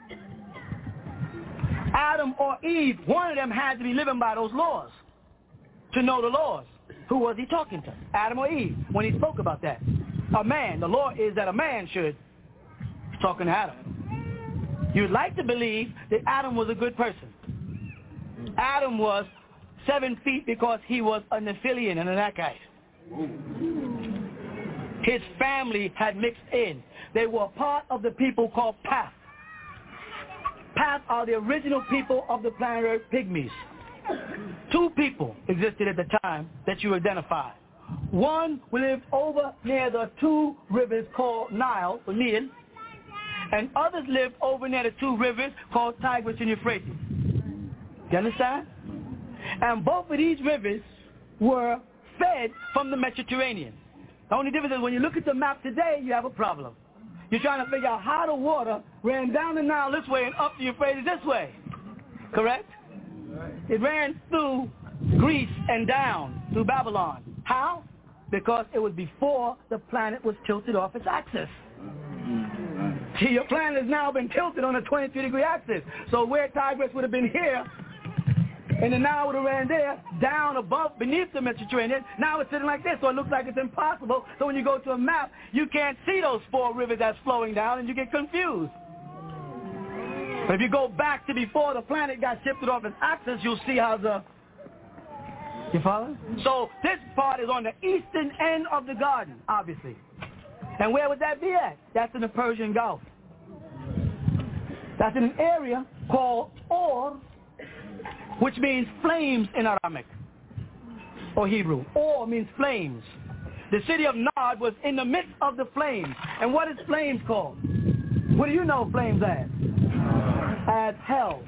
Adam or Eve, one of them had to be living by those laws to know the laws. Who was he talking to? Adam or Eve, when he spoke about that? A man. The law is that a man should be talking to Adam. You'd like to believe that Adam was a good person. Adam was seven feet because he was a Nephilian and an Anakite. His family had mixed in. They were part of the people called Path. Path are the original people of the planet Earth, pygmies. Two people existed at the time that you identified. One lived over near the two rivers called Nile, or Nile, and others lived over near the two rivers called Tigris and Euphrates. You understand? And both of these rivers were fed from the Mediterranean. The only difference is when you look at the map today, you have a problem. You're trying to figure out how the water ran down the Nile this way and up the Euphrates this way. Correct? It ran through Greece and down through Babylon. How? Because it was before the planet was tilted off its axis. See, your planet has now been tilted on a twenty-three degree axis. So where Tigris would have been here, and the Nile would have ran there, down above, beneath the Mediterranean. Now it's sitting like this, so it looks like it's impossible. So when you go to a map, you can't see those four rivers that's flowing down, and you get confused. But if you go back to before the planet got shifted off its axis, you'll see how the... You follow? So this part is on the eastern end of the garden, obviously. And where would that be at? That's in the Persian Gulf. That's in an area called Or, which means flames in Aramaic or Hebrew. Or means flames. The city of Nod was in the midst of the flames. And what is flames called? What do you know flames as? As hell.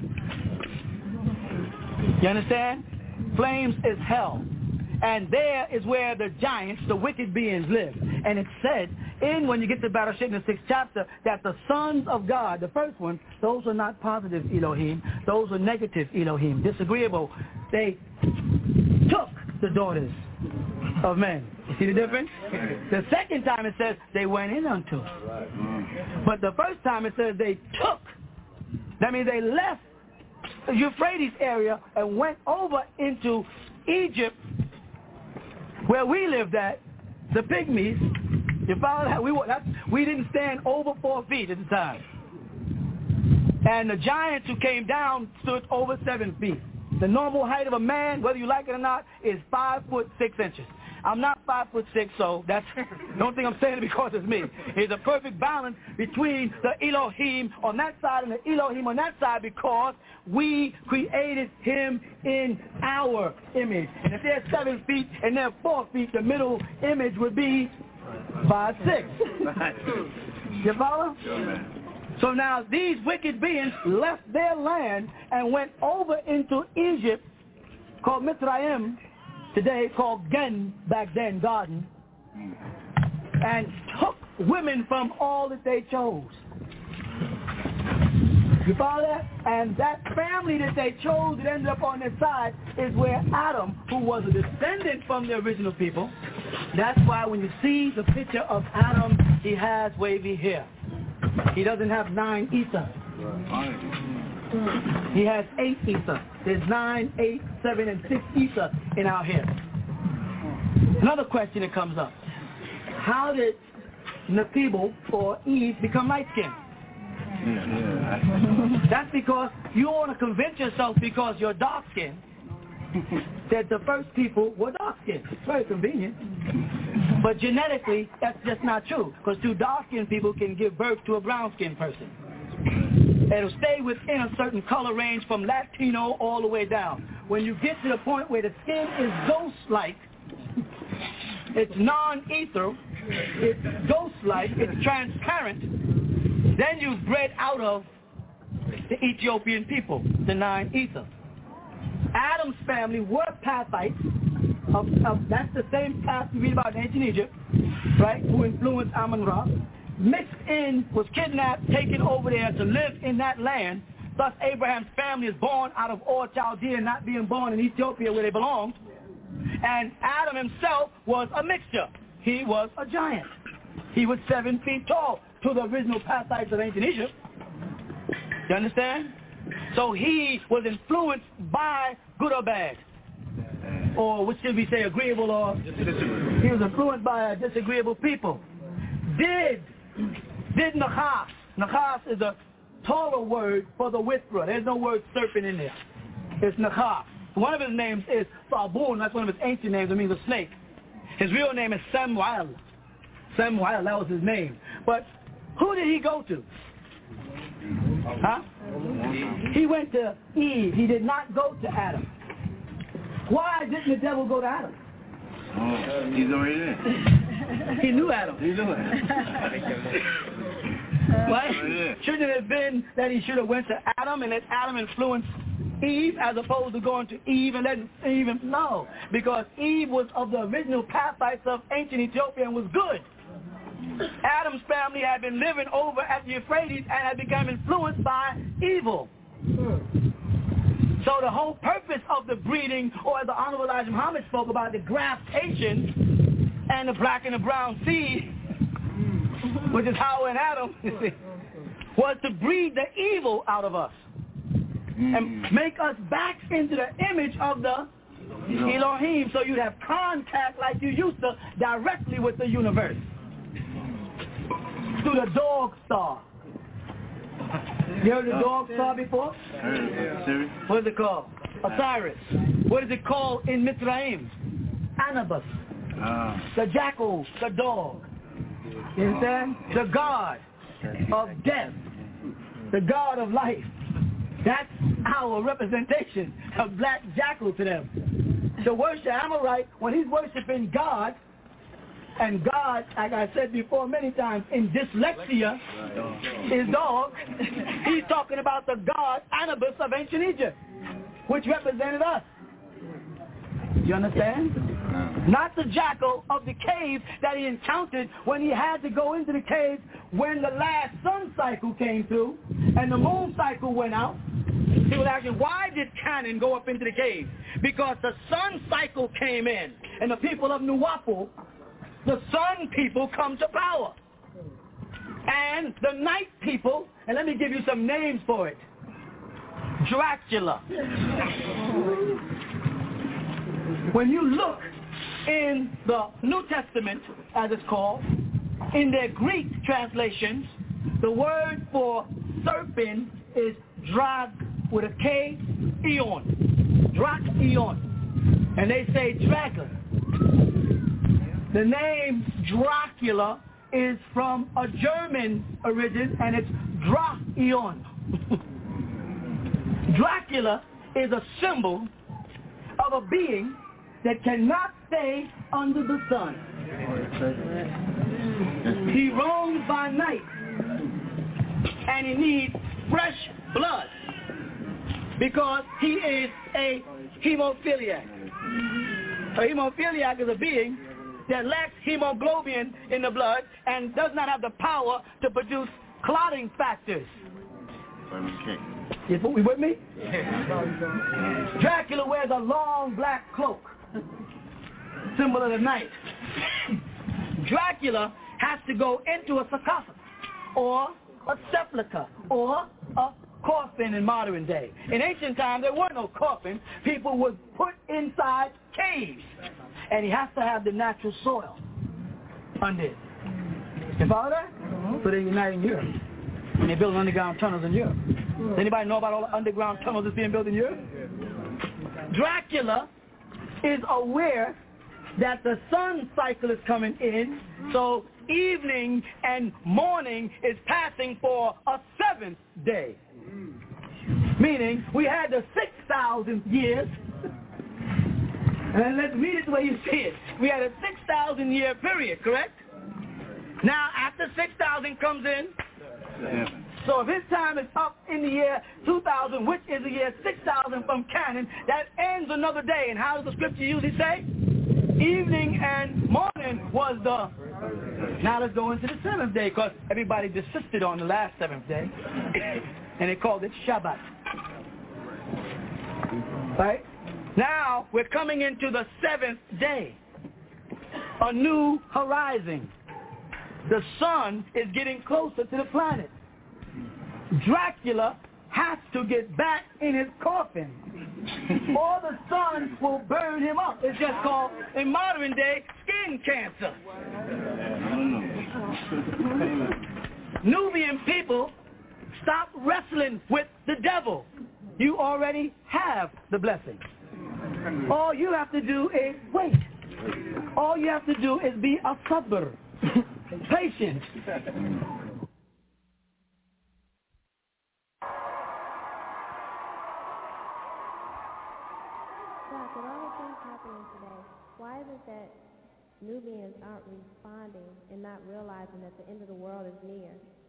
You understand? Flames is hell. And there is where the giants, the wicked beings, live. And it said, in when you get to Bereshit in the sixth chapter, that the sons of God, the first ones, those are not positive Elohim, those are negative Elohim, disagreeable. They took the daughters of men. You see the difference? The second time it says they went in unto. But the first time it says they took. That means they left the Euphrates area and went over into Egypt, where we lived at, the pygmies. You follow that? We, that's, we didn't stand over four feet at the time. And the giants who came down stood over seven feet. The normal height of a man, whether you like it or not, is five foot six inches. I'm not five foot six, so that's don't think I'm saying it because it's me. It's a perfect balance between the Elohim on that side and the Elohim on that side, because we created him in our image. And if they're seven feet and they're four feet, the middle image would be five six. You follow? So now these wicked beings left their land and went over into Egypt, called Mitzrayim, today called Gen, back then Garden, and took women from all that they chose. You follow that? And that family that they chose that ended up on their side is where Adam, who was a descendant from the original people, that's why when you see the picture of Adam, he has wavy hair. He doesn't have nine ether. He has eight ether. There's nine, eight, seven, and six ether in our hair. Another question that comes up. How did Nephibo or Eve become light-skinned? That's because you want to convince yourself because you're dark-skinned that the first people were dark-skinned. It's very convenient. But genetically, that's just not true, because two dark-skinned people can give birth to a brown-skinned person. It'll stay within a certain color range from Latino all the way down. When you get to the point where the skin is ghost-like, it's non-ether, it's ghost-like, it's transparent, then you've bred out of the Ethiopian people, the nine ether. Adam's family were Pathites. Of, of, that's the same path you read about in ancient Egypt. right, who influenced Amun-Ra, mixed in, was kidnapped, taken over there to live in that land. Thus, Abraham's family is born out of Ur Chaldea, not being born in Ethiopia where they belonged. And Adam himself was a mixture. He was a giant. He was seven feet tall to the original Pathites of ancient Egypt. You understand? So he was influenced by good or bad. Or what should we say, agreeable or... He was influenced by disagreeable people. Did, did Nakhas. Nakhas is a Torah word for the whisperer. There's no word serpent in there. It's Nakhas. One of his names is Sabun. That's one of his ancient names. It means a snake. His real name is Samuel. Samuel, that was his name. But who did he go to? Huh? He went to Eve. He did not go to Adam. Why didn't the devil go to Adam? Oh, he's already there. He knew Adam. He knew Adam. Right? Oh, yeah. Shouldn't it have been that he should have went to Adam and let Adam influence Eve as opposed to going to Eve and letting Eve? No, because Eve was of the original Pathites of ancient Ethiopia and was good. Adam's family had been living over at the Euphrates and had become influenced by evil. So the whole purpose of the breeding, or as the Honorable Elijah Muhammad spoke about, the graftation and the black and the brown seed, which is Hawa and Adam, you see, was to breed the evil out of us and make us back into the image of the Elohim, so you'd have contact like you used to directly with the universe. Through the dog star. You heard the dog star before? What is it called? Osiris. What is it called in Mitzrayim? Anubis. The jackal, the dog. You understand? The god of death. The god of life. That's our representation of black jackal to them. To worship Amorite, when he's worshiping God, and God, like I said before many times, in dyslexia, is dog, he's talking about the god Anubis of ancient Egypt, which represented us. You understand? Not the jackal of the cave that he encountered when he had to go into the cave when the last sun cycle came through and the moon cycle went out. He was asking, why did Canaan go up into the cave? Because the sun cycle came in, and the people of Nuwapu, the sun people, come to power. And the night people, and let me give you some names for it. Dracula. When you look in the New Testament, as it's called, in their Greek translations, the word for serpent is drag with a K, eon. Drac eon. And they say dragon. The name Dracula is from a German origin, and it's Drachion. Dracula is a symbol of a being that cannot stay under the sun. He roams by night, and he needs fresh blood because he is a hemophiliac. A hemophiliac is a being that lacks hemoglobin in the blood and does not have the power to produce clotting factors. You with me? Dracula wears a long black cloak, symbol of the night. Dracula has to go into a sarcophagus or a sepulcher or a coffin in modern day. In ancient times, there were no coffins. People were put inside caves, and he has to have the natural soil under it. You follow that? So they're uniting Europe. When they build underground tunnels in Europe. Does anybody know about all the underground tunnels that's being built in Europe? Dracula is aware that the sun cycle is coming in, so evening and morning is passing for a seventh day. Meaning, we had the six thousand years, and let's read it the way you see it. We had a six thousand year period, correct? Now, after six thousand comes in, so if his time is up in the year two thousand, which is the year six thousand from Canaan, that ends another day. And how does the scripture usually say? evening and morning was the... Now let's go into the seventh day, because everybody desisted on the last seventh day, and they called it Shabbat. Right? Now we're coming into the seventh day, a new horizon. The sun is getting closer to the planet. Dracula has to get back in his coffin, or the sun will burn him up. It's just called, in modern day, skin cancer. Nubian people, stop wrestling with the devil. You already have the blessing. All you have to do is wait. All you have to do is be a sabr, patient. With all the things happening today, why is it that Nubians aren't responding and not realizing that the end of the world is near?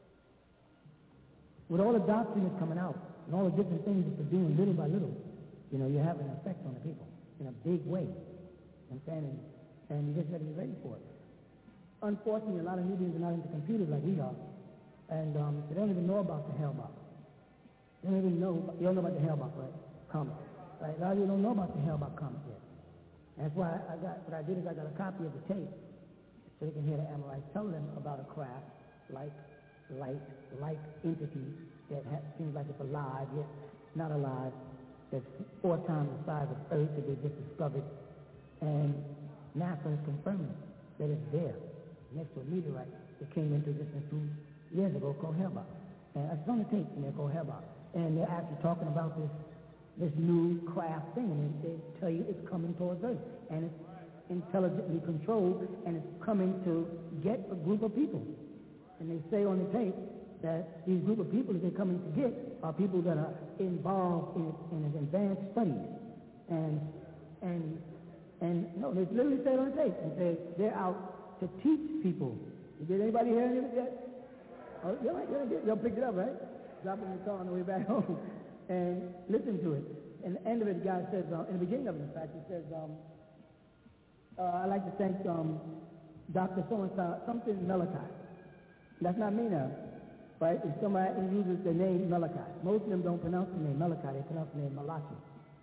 With all the doctrine that's coming out, and all the different things that they're doing little by little, you know, you're having an effect on the people in a big way. You know what I'm saying? And, and you just got to be ready for it. Unfortunately, a lot of Nubians are not into computers like we are, and um, they don't even know about the hell box. They don't even know, you don't know about the hell box, right? Comet. Right? A lot of you don't know about the hell box comet yet. And that's why I got, what I did is I got a copy of the tape, so they can hear the Amorites tell them about a craft like light, like entity that ha- seems like it's alive, yet not alive, that's four times the size of Earth that they just discovered. And NASA is confirming that it's there, next to a meteorite that came into existence two years ago called Hale-Bopp. And it's on the tape, and they're called Hale-Bopp. And they're actually talking about this this new craft thing, and they tell you it's coming towards Earth, and it's intelligently controlled, and it's coming to get a group of people. And they say on the tape that these group of people that they're coming to get are people that are involved in, in advanced studies. And, and, and no, they literally say it on the tape, and say they're out to teach people. Did anybody hear any of it yet? Oh, y'all, y'all, y'all picked it up, right? Drop it in the car on the way back home. And listen to it. In the end of it, the guy says, uh, in the beginning of it, in fact, he says, um, uh, I'd like to thank um, Doctor So-and-so, something Malachi. That's not me now, right? If somebody uses the name Malachi. Most of them don't pronounce the name Malachi, they pronounce the name Malachi.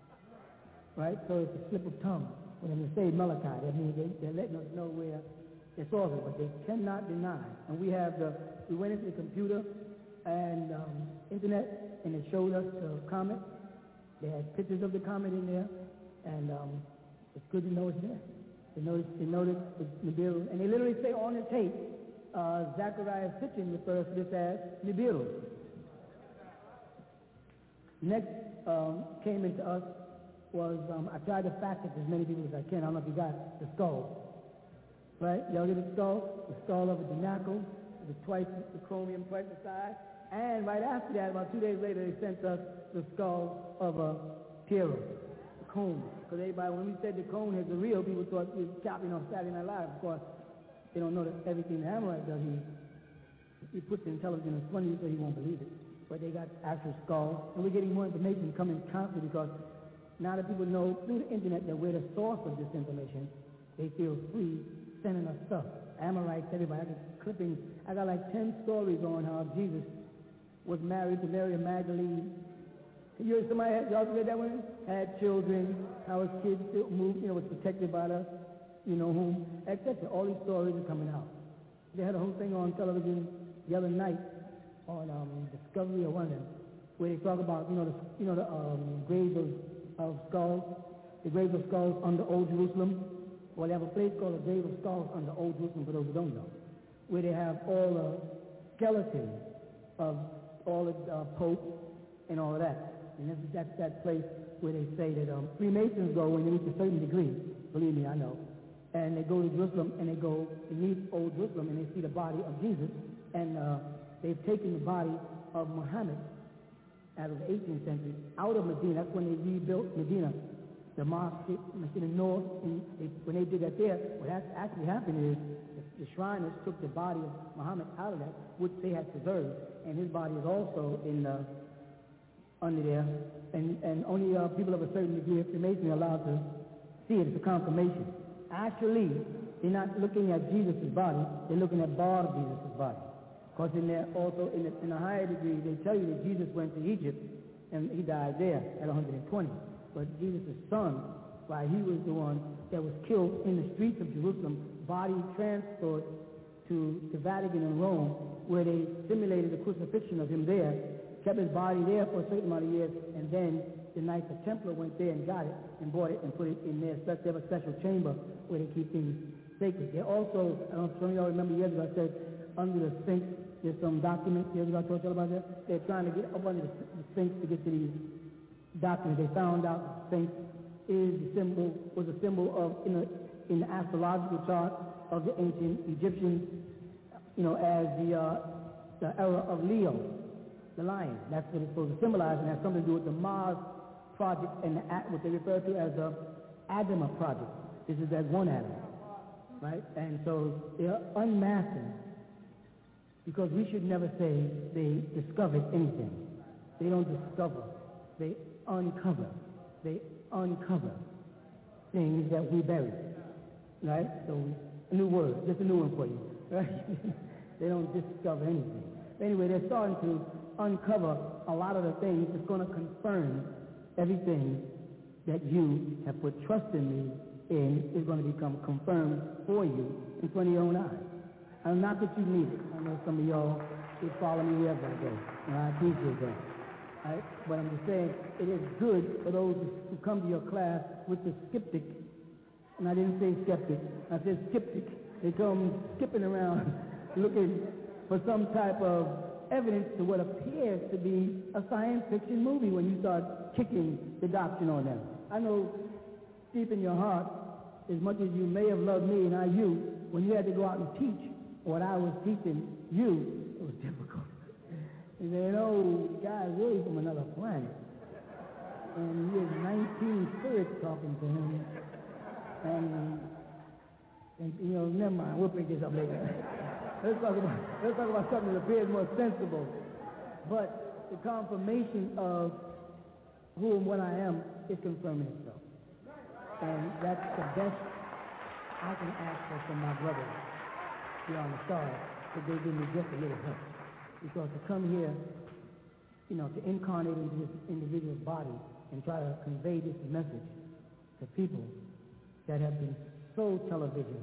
Right? So it's a slip of tongue. When they say Malachi, that means they, they're letting us know where it's all, but they cannot deny. And we have the, we went into the computer and um, internet, and it showed us the comet. They had pictures of the comet in there, and um, it's good to know it's there. They noticed, they noticed it's Nibiru, and they literally say on the tape, uh, Zachariah Sitchin refers to this as Nibiru. Next um, came into us was, um, I tried to fact check as many people as I can. I don't know if you got the skull, right? Y'all get the skull? The skull of a denacle, the twice, the chromium twice the size. And right after that, about two days later, they sent us the skull of a Piero, a cone. Because everybody, when we said the cone is the real, people thought we were copying off Saturday Night Live. Of course, they don't know that everything the Amorite does, he, he puts the intelligence in front of you so he won't believe it. But they got actual skulls. And we're getting more information coming constantly because now that people know through the internet that we're the source of this information, they feel free sending us stuff. Amorites, everybody, I got clippings. I got like ten stories on how Jesus was married to Mary Magdalene. You heard somebody, had, y'all read that one? Had children, how his kids moved, you know, was protected by the, you know, whom, et cetera. All these stories are coming out. They had a whole thing on television the other night on um, Discovery or one of them, where they talk about, you know, the, you know, the um, graves of, of skulls, the graves of skulls under Old Jerusalem. Well, they have a place called the Grave of Skulls under Old Jerusalem, for those who don't know, where they have all the skeletons of all the uh, popes and all of that. And that's, that's that place where they say that um, Freemasons go when they reach a certain degree. Believe me, I know. And they go to Jerusalem and they go to meet Old Jerusalem and they see the body of Jesus. And uh, they've taken the body of Muhammad out of the eighteenth century out of Medina. That's when they rebuilt Medina. The mosque in the north, and they, when they did that there, what has actually happened is the, the Shriners took the body of Muhammad out of that, which they had preserved, and his body is also in uh, under there, and, and only uh, people of a certain degree of Freemasonry are allowed to see it. It's a confirmation. Actually, they're not looking at Jesus' body, they're looking at Bar Jesus' body. Because in there also, in, the, in a higher degree, they tell you that Jesus went to Egypt and he died there at one hundred twenty. But Jesus' son, why he was the one that was killed in the streets of Jerusalem, body transferred to the Vatican in Rome, where they simulated the crucifixion of him there, kept his body there for a certain amount of years, and then the Knights of Templar went there and got it and bought it and put it in their they have a special chamber where they keep things sacred. They also, I don't know if some of y'all remember years ago, I said under the Sphinx, there's some documents, years ago I told y'all about that. They're trying to get up under the, the Sphinx to get to these documents. They found out the Sphinx is the symbol, was a symbol of, in the, in the astrological chart of the ancient Egyptians, you know, as the, uh, the era of Leo, the lion. That's what it's supposed to symbolize, and has something to do with the Mars project and the, what they refer to as the Adama project. This is that one atom, right? And so they're unmasking, because we should never say they discovered anything. They don't discover. They uncover. They uncover things that we buried, right? So a new word, just a new one for you, right? They don't discover anything. Anyway, they're starting to uncover a lot of the things that's going to confirm everything that you have put trust in me in is going to become confirmed for you in front of your own eyes. And not that you need it. I know some of y'all would follow me every day, and I appreciate that. Right? But I'm just saying, it is good for those who come to your class with the skeptic, and I didn't say skeptic, I said skeptic. They come skipping around looking for some type of evidence to what appears to be a science fiction movie when you start kicking the doctrine on them. I know deep in your heart, as much as you may have loved me and I you, when you had to go out and teach what I was teaching you, it was difficult. And they know the guy's really from another planet. And he has nineteen spirits talking to him. And, and you know, never mind, we'll pick this up later. let's talk about let's talk about something that appears more sensible. But the confirmation of who and what I am is confirming itself. And that's the best I can ask for from my brothers here on the stars, that they give me just a little help. Because to come here, you know, to incarnate into this individual's body and try to convey this message to people that have been so televisioned,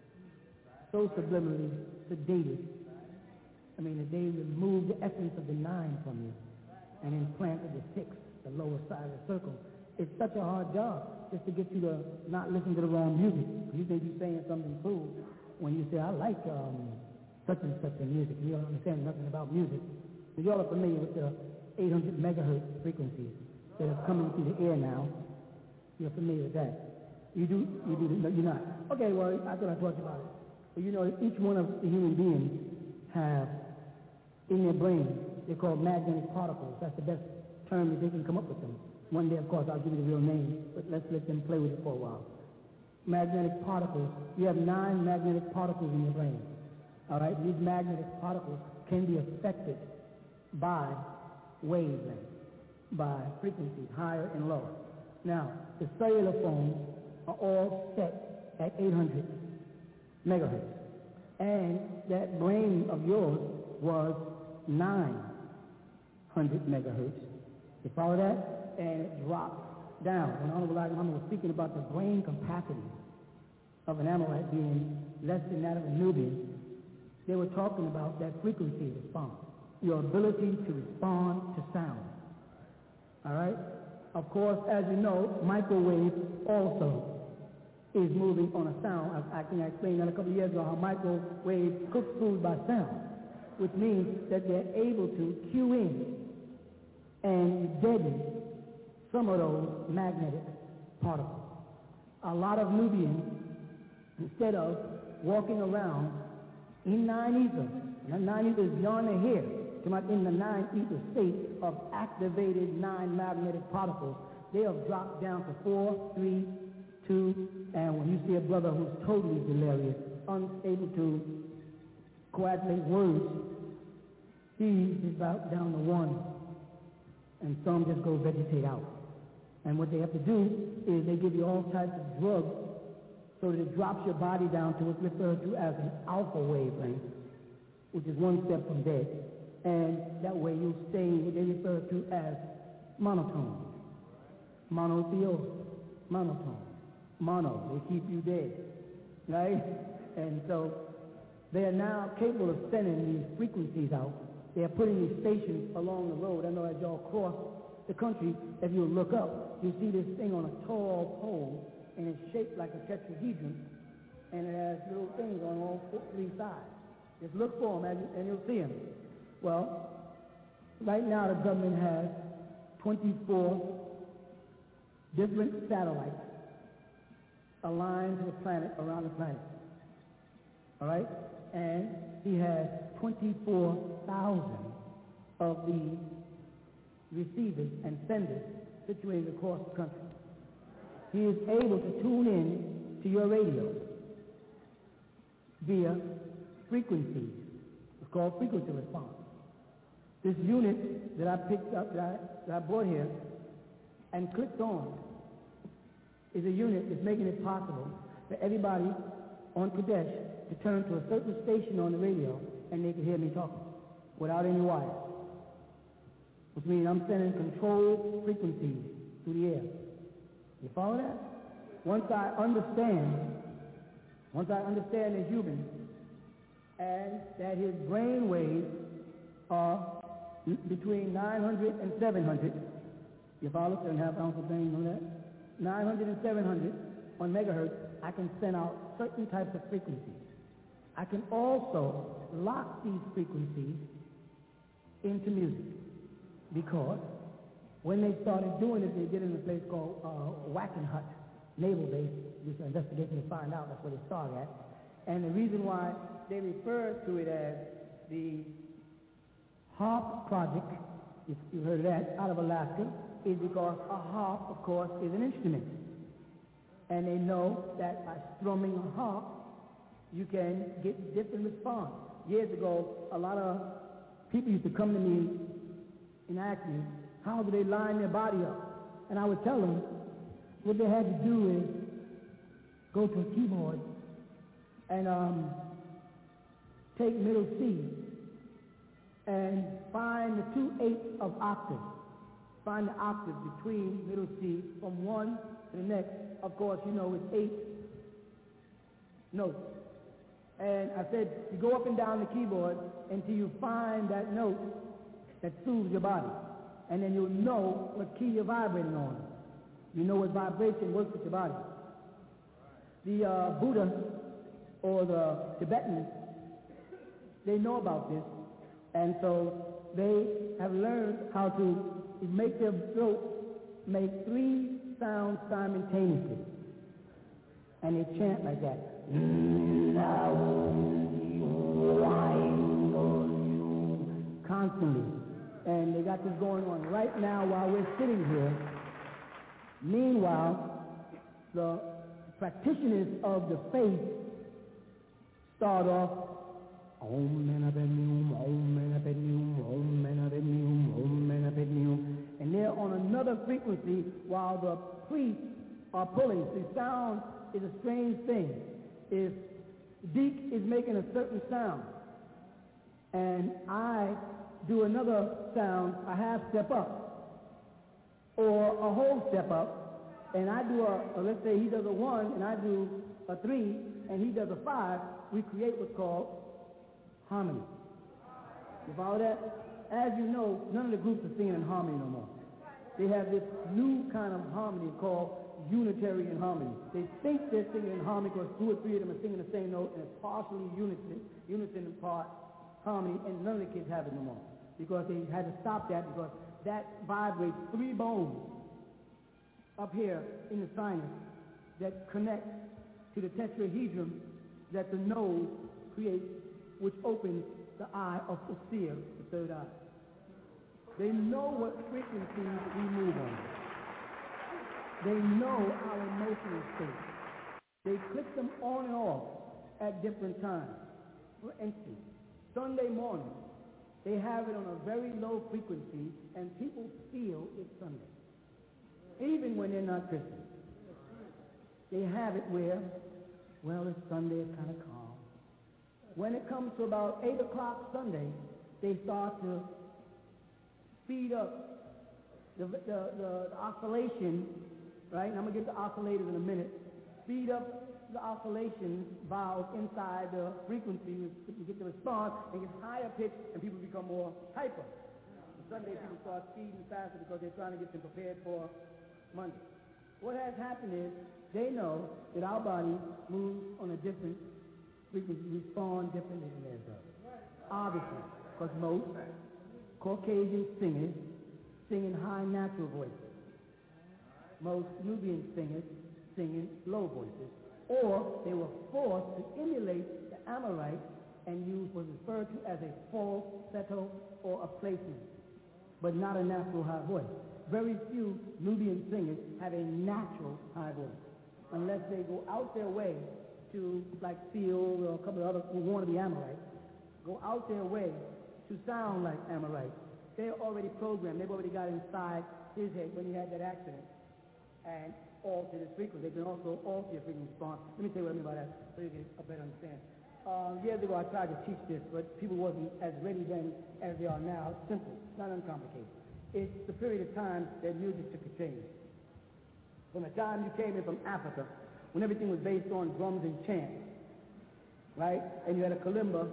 so subliminally sedated. I mean, that they removed the essence of the nine from you and implanted the six, the lower side of the circle. It's such a hard job just to get you to not listen to the wrong music. You think you're saying something cool when you say, I like um, such and such a music. You don't understand nothing about music. So y'all are familiar with the eight hundred megahertz frequencies that are coming through the air now. You're familiar with that. You do, you do, no, you're not. Okay, well, I thought I talked about it. But you know, each one of the human beings have in their brain, they're called magnetic particles. That's the best term that they can come up with them. One day, of course, I'll give you the real name, but let's let them play with it for a while. Magnetic particles. You have nine magnetic particles in your brain. All right? These magnetic particles can be affected by wavelengths, by frequencies, higher and lower. Now, the cellular phones are all set at eight hundred megahertz. And that brain of yours was nine hundred megahertz. You follow that? And it dropped down. When Honorable Elijah Muhammad was speaking about the brain capacity of an Amorite being less than that of a Nubian, they were talking about that frequency response, your ability to respond to sound. All right? Of course, as you know, microwave also is moving on a sound. I, I think I explained that a couple of years ago, how microwave cooks food by sound, which means that they're able to cue in and deaden some of those magnetic particles. A lot of Nubians, instead of walking around in nine ether, and nine ether is beyond the hair, in the nine ether state of activated nine magnetic particles, they have dropped down to four, three, two, and when you see a brother who's totally delirious, unable to coagulate words, he is about down to one, and some just go vegetate out. And what they have to do is they give you all types of drugs so so that it drops your body down to what's referred to as an alpha wavelength, which is one step from dead. And that way you'll stay what they refer to as monotone. Monotheosis, monotone. Mono, they keep you dead, right? And so they are now capable of sending these frequencies out. They are putting these stations along the road. I know as y'all cross the country, if you look up, you see this thing on a tall pole, and it's shaped like a tetrahedron, and it has little things on all four, three sides. Just look for them, and you'll see them. Well, right now the government has twenty-four different satellites aligned to the planet, around the planet. All right? And he has twenty-four thousand of these receivers and senders situated across the country. He is able to tune in to your radio via frequencies. It's called frequency response. This unit that I picked up, that I, that I brought here and clicked on, is a unit that's making it possible for everybody on Kadesh to turn to a certain station on the radio and they can hear me talking without any wires. Which means I'm sending controlled frequencies through the air. You follow that? Once I understand, once I understand the human and that his brain waves are between nine hundred and seven hundred, you follow? Seven and a half ounce of brain, know that? nine hundred and seven hundred on megahertz, I can send out certain types of frequencies. I can also lock these frequencies into music, because when they started doing it, they did it in a place called uh, Wackenhut Naval Base. Just an investigation to find out that's where they started at. And the reason why they refer to it as the HARP project, if you heard of that, out of Alaska, is because a harp, of course, is an instrument. And they know that by strumming a harp, you can get different response. Years ago, a lot of people used to come to me and ask me, how do they line their body up? And I would tell them what they had to do is go to a keyboard and um, take middle C and find the two eighths of octaves. Find the octave between middle C from one to the next. Of course, you know it's eight notes. And I said, you go up and down the keyboard until you find that note that soothes your body. And then you'll know what key you're vibrating on. You know what vibration works with your body. The uh, Buddha or the Tibetans, they know about this. And so they have learned how to make their throat make three sounds simultaneously. And they chant like that. Constantly. And they got this going on right now while we're sitting here. Meanwhile, the practitioners of the faith start off Om Mena Padme Hum, Om Mena Padme Hum, Om Mena Padme Hum, Om Mena Padme Hum. And they're on another frequency while the priests are pulling. See, sound is a strange thing. If Deke is making a certain sound and I do another sound, a half step up or a whole step up, and I do a, a, let's say he does a one and I do a three and he does a five, we create what's called harmony. You follow that? As you know, none of the groups are singing in harmony no more. They have this new kind of harmony called Unitarian harmony. They think they're singing in harmony because two or three of them are singing the same note and it's partially unison, unison in part harmony, and none of the kids have it no more because they had to stop that because that vibrates three bones up here in the sinus that connect to the tetrahedron that the nose creates, which opens the eye of the seer, the third eye. They know what frequencies we move on. They know our emotional state. They click them on and off at different times. For instance, Sunday morning, they have it on a very low frequency, and people feel it's Sunday, even when they're not Christian. They have it where Well, it's Sunday, it's kind of calm. When it comes to about eight o'clock Sunday, they start to speed up the, the, the, the oscillation, right? And I'm going to get to oscillators in a minute. Speed up the oscillation valves inside the frequency. You get the response, and it gets higher pitched, and people become more hyper. And Sunday, people start speeding faster because they're trying to get them prepared for Monday. What has happened is they know that our body moves on a different frequency, respond differently than theirs does. Obviously, because most Caucasian singers sing in high natural voices. Most Nubian singers sing in low voices. Or they were forced to emulate the Amorite and use what is referred to as a falsetto or a placement, but not a natural high voice. Very few Nubian singers have a natural high voice, unless they go out their way to, like Field or a couple of others who want to be Amorite, go out their way to sound like Amorite. They're already programmed. They've already got inside his head when he had that accident and alter his frequency. They can also alter your frequency response. Let me tell you what I mean by that so you get a better understand. Uh, years ago, I tried to teach this, but people wasn't as ready then as they are now. It's simple, not uncomplicated. It's the period of time that music took a change. From the time you came in from Africa, when everything was based on drums and chant, right? And you had a kalimba,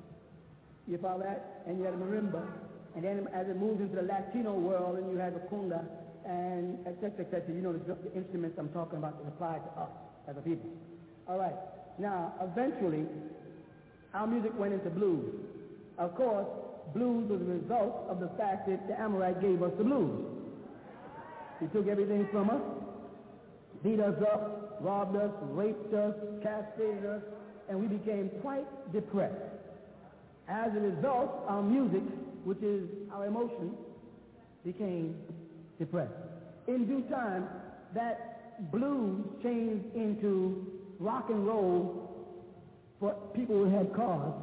you follow that? And you had a marimba. And then as it moved into the Latino world, and you had the conga, and et cetera, et cetera. You know the, the instruments I'm talking about that apply to us as a people. All right. Now, eventually, our music went into blues. Of course, blues was a result of the fact that the Amorite gave us the blues. He took everything from us, beat us up, robbed us, raped us, castrated us, and we became quite depressed. As a result, our music, which is our emotions, became depressed. In due time, that blues changed into rock and roll for people who had cars,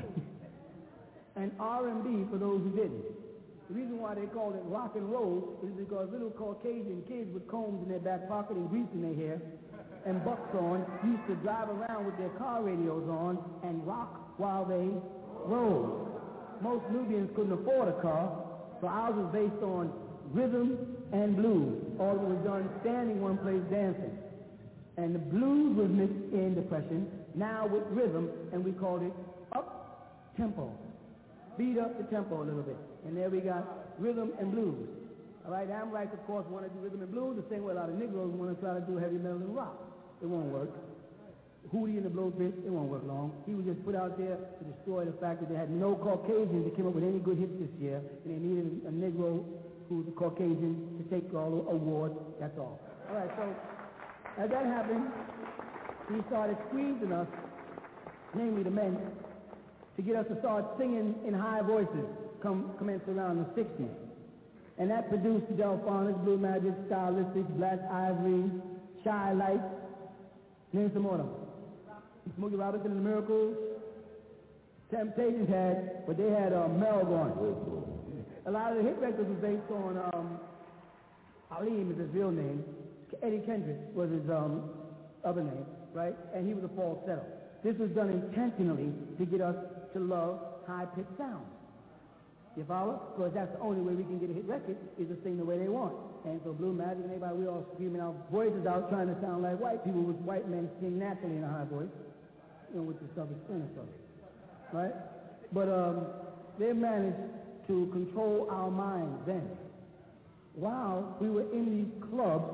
and R and B for those who didn't. The reason why they called it rock and roll is because little Caucasian kids with combs in their back pocket and grease in their hair and bucks on used to drive around with their car radios on and rock while they rode. Most Nubians couldn't afford a car, so ours was based on rhythm and blues. All of it was done standing one place dancing. And the blues was mixed in depression, now with rhythm, and we called it up-tempo. Beat up the tempo a little bit. And there we got rhythm and blues. All right, Amorites, of course, want to do rhythm and blues the same way a lot of Negroes want to try to do heavy metal and rock. It won't work. Hootie and the Blowfish, it won't work long. He was just put out there to destroy the fact that they had no Caucasians that came up with any good hits this year, and they needed a Negro who's a Caucasian to take all the awards. That's all. All right, so as that happened, he started squeezing us, namely the men, to get us to start singing in high voices, come commenced around the sixties. And that produced Delphonics, Blue Magic, Stylistics, Black Ivory, Shy Lights, name some more of them. Smokey Robinson and the Miracles. Temptations had, but they had uh, Mel going. A lot of the hit records was based on um, Aleem is his real name. Eddie Kendrick was his um, other name, right? And he was a falsetto. This was done intentionally to get us to love high-pitched sounds. You follow? Because that's the only way we can get a hit record is to sing the way they want. And so Blue Magic and everybody, we all screaming our voices out trying to sound like white people with white men sing naturally in a high voice, you know, with the self-explaining stuff, right? But um, they managed to control our minds then. While we were in these clubs,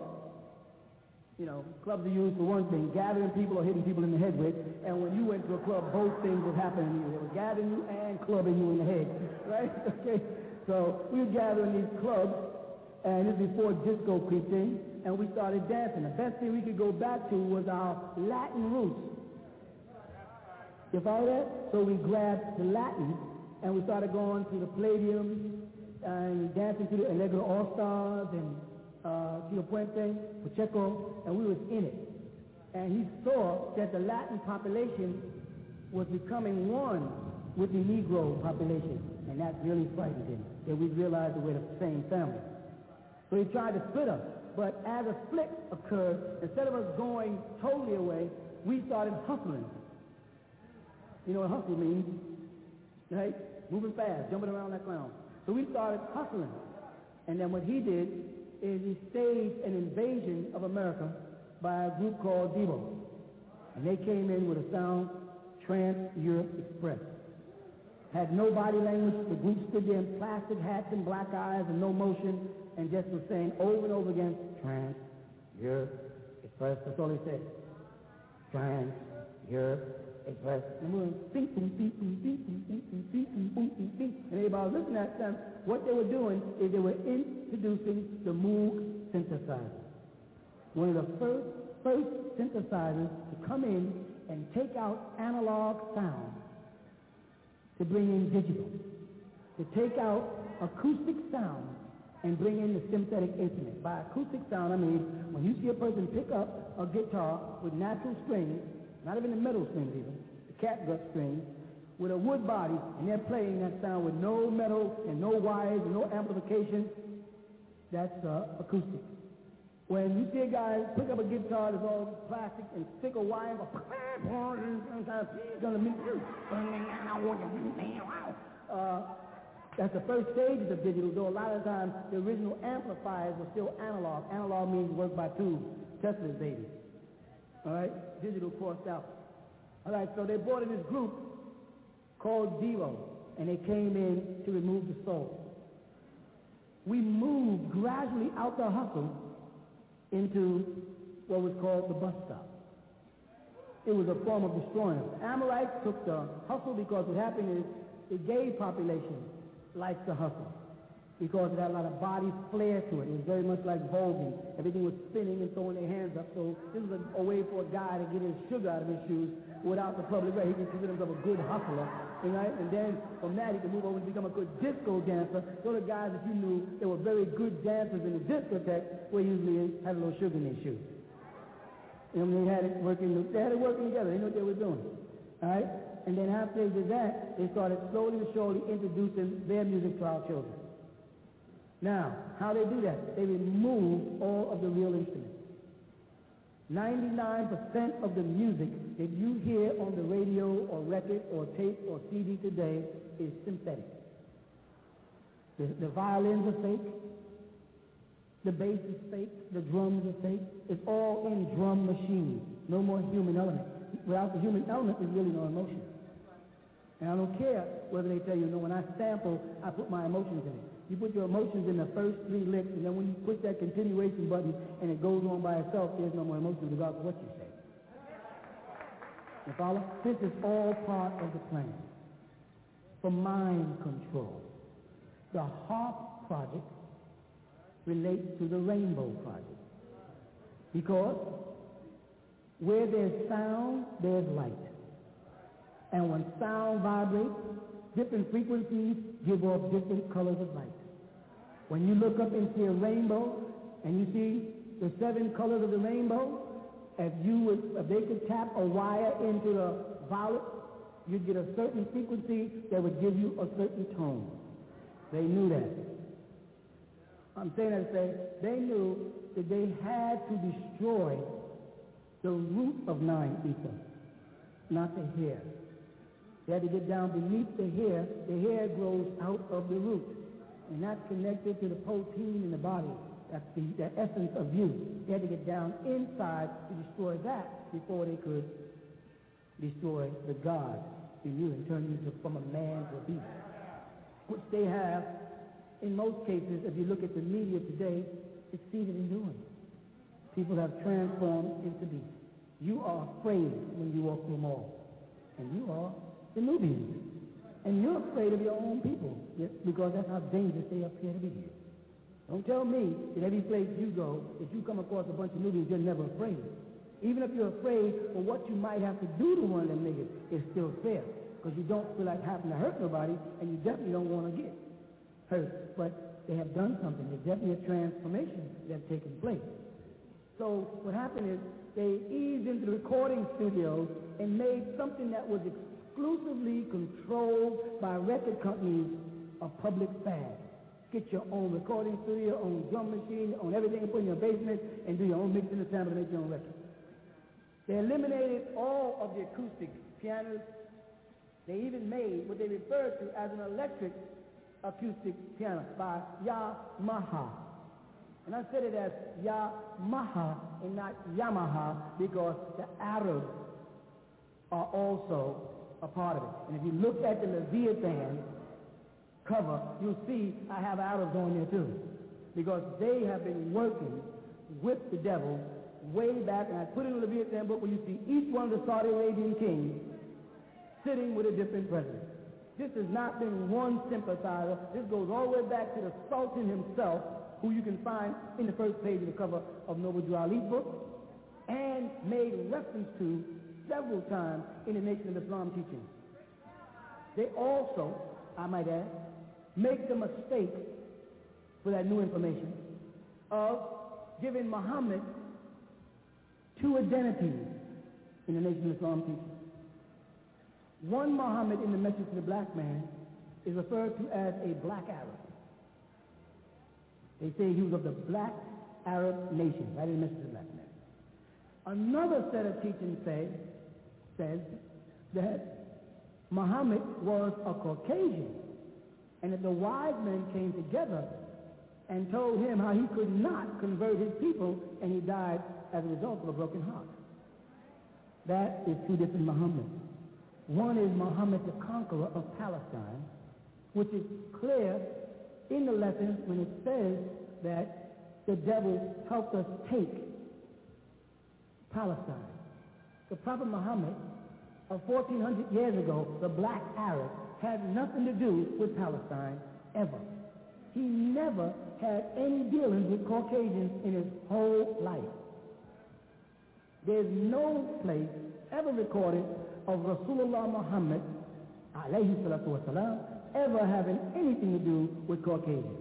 you know, clubs are used for one thing, gathering people or hitting people in the head with, and when you went to a club, both things were happening to you. They were gathering you and clubbing you in the head, right? Okay, so we were gathering these clubs, and this is before disco creeped in, and we started dancing. The best thing we could go back to was our Latin roots. You follow that? So we grabbed the Latin, and we started going to the Palladium, and dancing to the Allegro All-Stars, and uh, Tio Puente, Pacheco, and we was in it. And he saw that the Latin population was becoming one with the Negro population, and that really frightened him, that we realized that we're the same family. So he tried to split us, but as a split occurred, instead of us going totally away, we started hustling. You know what hustle means, right? Moving fast, jumping around like clowns. So we started hustling. And then what he did is he staged an invasion of America by a group called Devo. And they came in with a sound, Trans-Europe Express. Had no body language. The group stood there in plastic hats and black eyes and no motion and just was saying over and over again, Trans-Europe Express. That's all they said. Trans-Europe Express. And everybody was listening at them. What they were doing is they were introducing the Moog synthesizer. One of the first, first synthesizers to come in and take out analog sound to bring in digital, to take out acoustic sound and bring in the synthetic instrument. By acoustic sound, I mean when you see a person pick up a guitar with natural strings, not even the metal strings even, the catgut strings, with a wood body, and they're playing that sound with no metal and no wires and no amplification, that's uh, acoustic. When you see a guy pick up a guitar that's all plastic and stick a wire, uh, that's the first stages of digital, though a lot of times the original amplifiers were still analog. Analog means work by tubes, Tesla's baby. All right, digital crossed out. All right, so they brought in this group called Devo, and they came in to remove the soul. We moved gradually out the hustle into what was called the bus stop. It was a form of destroying them. Amorites took the hustle because what happened is the gay population likes the hustle because it had a lot of body flair to it. It was very much like voguing. Everything was spinning and throwing their hands up. So this was a, a way for a guy to get his sugar out of his shoes without the public right. He could consider himself a good hustler, right? And then from that he could move over and become a good disco dancer. So the guys that you knew that were very good dancers in the discotheque were usually had a little sugar in their shoes. And they had it working. They had it working together. They knew what they were doing, all right? And then after they did that, they started slowly and surely introducing their music to our children. Now, how they do that? They remove all of the real instruments. ninety-nine percent of the music that you hear on the radio or record or tape or C D today is synthetic. The, the violins are fake. The bass is fake. The drums are fake. It's all in drum machines. No more human element. Without the human element, there's really no emotion. And I don't care whether they tell you, no, when I sample, I put my emotions in it. You put your emotions in the first three licks, and then when you push that continuation button and it goes on by itself, there's no more emotions regardless of what you say. You follow? This is all part of the plan for mind control. The HARP project relates to the Rainbow project because where there's sound, there's light. And when sound vibrates, different frequencies give off different colors of light. When you look up and see a rainbow and you see the seven colors of the rainbow, if you would, if they could tap a wire into the violet, you'd get a certain frequency that would give you a certain tone. They knew that. I'm saying that to say they knew that they had to destroy the root of nine ether, not the hair. They had to get down beneath the hair. The hair grows out of the root, and that's connected to the protein in the body. That's the, the essence of you. They had to get down inside to destroy that before they could destroy the God in you and turn you to, from a man to a beast, which they have. In most cases, if you look at the media today, succeeded in doing. People have transformed into beasts. You are afraid when you walk through a mall, and you are the Nubians. And you're afraid of your own people because that's how dangerous they appear to be here. Don't tell me that every place you go, if you come across a bunch of Nubians, you're never afraid. Even if you're afraid of what you might have to do to one of them niggas, it's still fair because you don't feel like having to hurt nobody, and you definitely don't want to get hurt. But they have done something. There's definitely a transformation that's taken place. So what happened is they eased into the recording studios and made something that was exclusively controlled by record companies a public fad. Get your own recording studio, own drum machine, own everything, and put in your basement, and do your own mixing and sample to make your own record. They eliminated all of the acoustic pianos. They even made what they referred to as an electric acoustic piano by Yamaha. And I said it as Yamaha and not Yamaha because the Arabs are also a part of it. And if you look at the Leviathan cover, you'll see I have Arabs on there too, because they have been working with the devil way back, and I put in the Leviathan book where you see each one of the Saudi Arabian kings sitting with a different president. This has not been one sympathizer. This goes all the way back to the Sultan himself, who you can find in the first page of the cover of Noble Drew Ali's book, and made reference to several times in the Nation of Islam teachings. They also, I might add, make the mistake for that new information of giving Muhammad two identities in the Nation of Islam teaching. One Muhammad in the message to the black man is referred to as a black Arab. They say he was of the black Arab nation, right in the message to the black man. Another set of teachings say, says that Muhammad was a Caucasian, and that the wise men came together and told him how he could not convert his people, and he died as a result of a broken heart. That is two different Muhammads. One is Muhammad the conqueror of Palestine, which is clear in the lesson when it says that the devil helped us take Palestine. The Prophet Muhammad of fourteen hundred years ago, the black Arab, had nothing to do with Palestine ever. He never had any dealings with Caucasians in his whole life. There's no place ever recorded of Rasulullah Muhammad, alayhi salatu wasalam, ever having anything to do with Caucasians.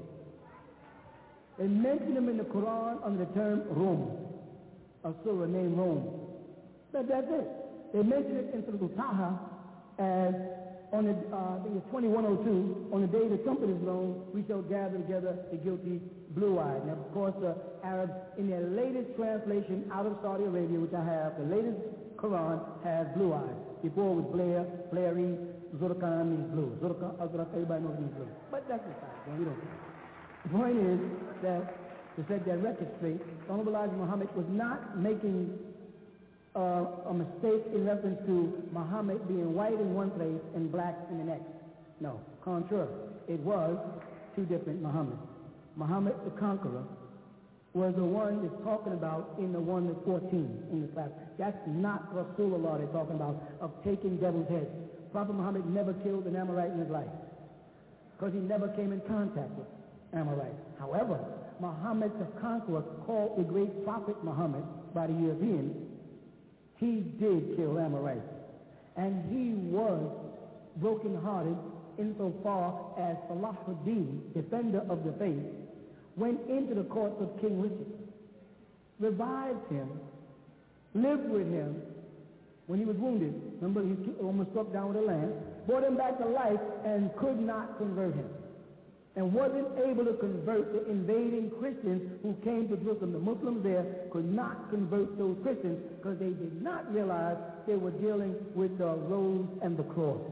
They mention him in the Quran under the term Rome, a surah named Rome. But that's it. They mention it in Surah Taha as on the, uh, I think it's twenty-one oh two, on the day the trumpet is blown, we shall gather together the guilty blue-eyed. Now, of course, the Arabs, in their latest translation out of Saudi Arabia, which I have, the latest Quran has blue-eyed. Before it was Blair, Blairy, Zurkhan means blue. Zurkhan, everybody knows means blue. But that's the fact, we don't care. The point is that, to set that record straight, Honorable Elijah Muhammad was not making Uh, a mistake in reference to Muhammad being white in one place and black in the next. No, contrary. It was two different Muhammads. Muhammad the Conqueror was the one that's talking about in the one to fourteen in the class. That's not Rasulullah they're talking about, of taking devil's heads. Prophet Muhammad never killed an Amorite in his life because he never came in contact with Amorites. However, Muhammad the Conqueror, called the great prophet Muhammad by the Europeans, he did kill Amorites, and he was broken-hearted insofar as Salahuddin, defender of the faith, went into the courts of King Richard, revived him, lived with him when he was wounded. Remember, he almost struck down with a lance, brought him back to life, and could not convert him, and wasn't able to convert the invading Christians who came to Jerusalem. The Muslims there could not convert those Christians because they did not realize they were dealing with the rose and the cross.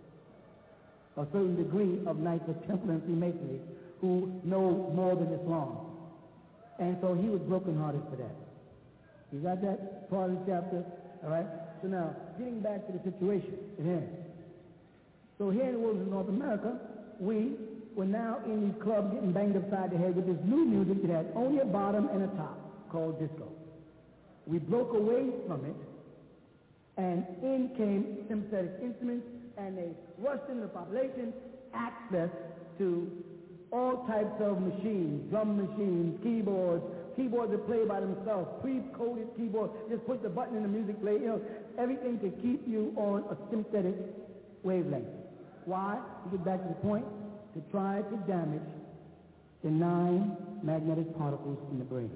A certain degree of Knights of Templar and Freemasonry who know more than Islam. And so he was brokenhearted for that. You got that part of the chapter? All right? So now, getting back to the situation at hand. So here in the world of North America, we we're now in these clubs getting banged upside the head with this new music that has only a bottom and a top called disco. We broke away from it, and in came sympathetic instruments, and they rushed into the population, access to all types of machines, drum machines, keyboards, keyboards that play by themselves, pre-coded keyboards, just push the button and the music play, you know, everything to keep you on a sympathetic wavelength. Why? To get back to the point, to try to damage the nine magnetic particles in the brain.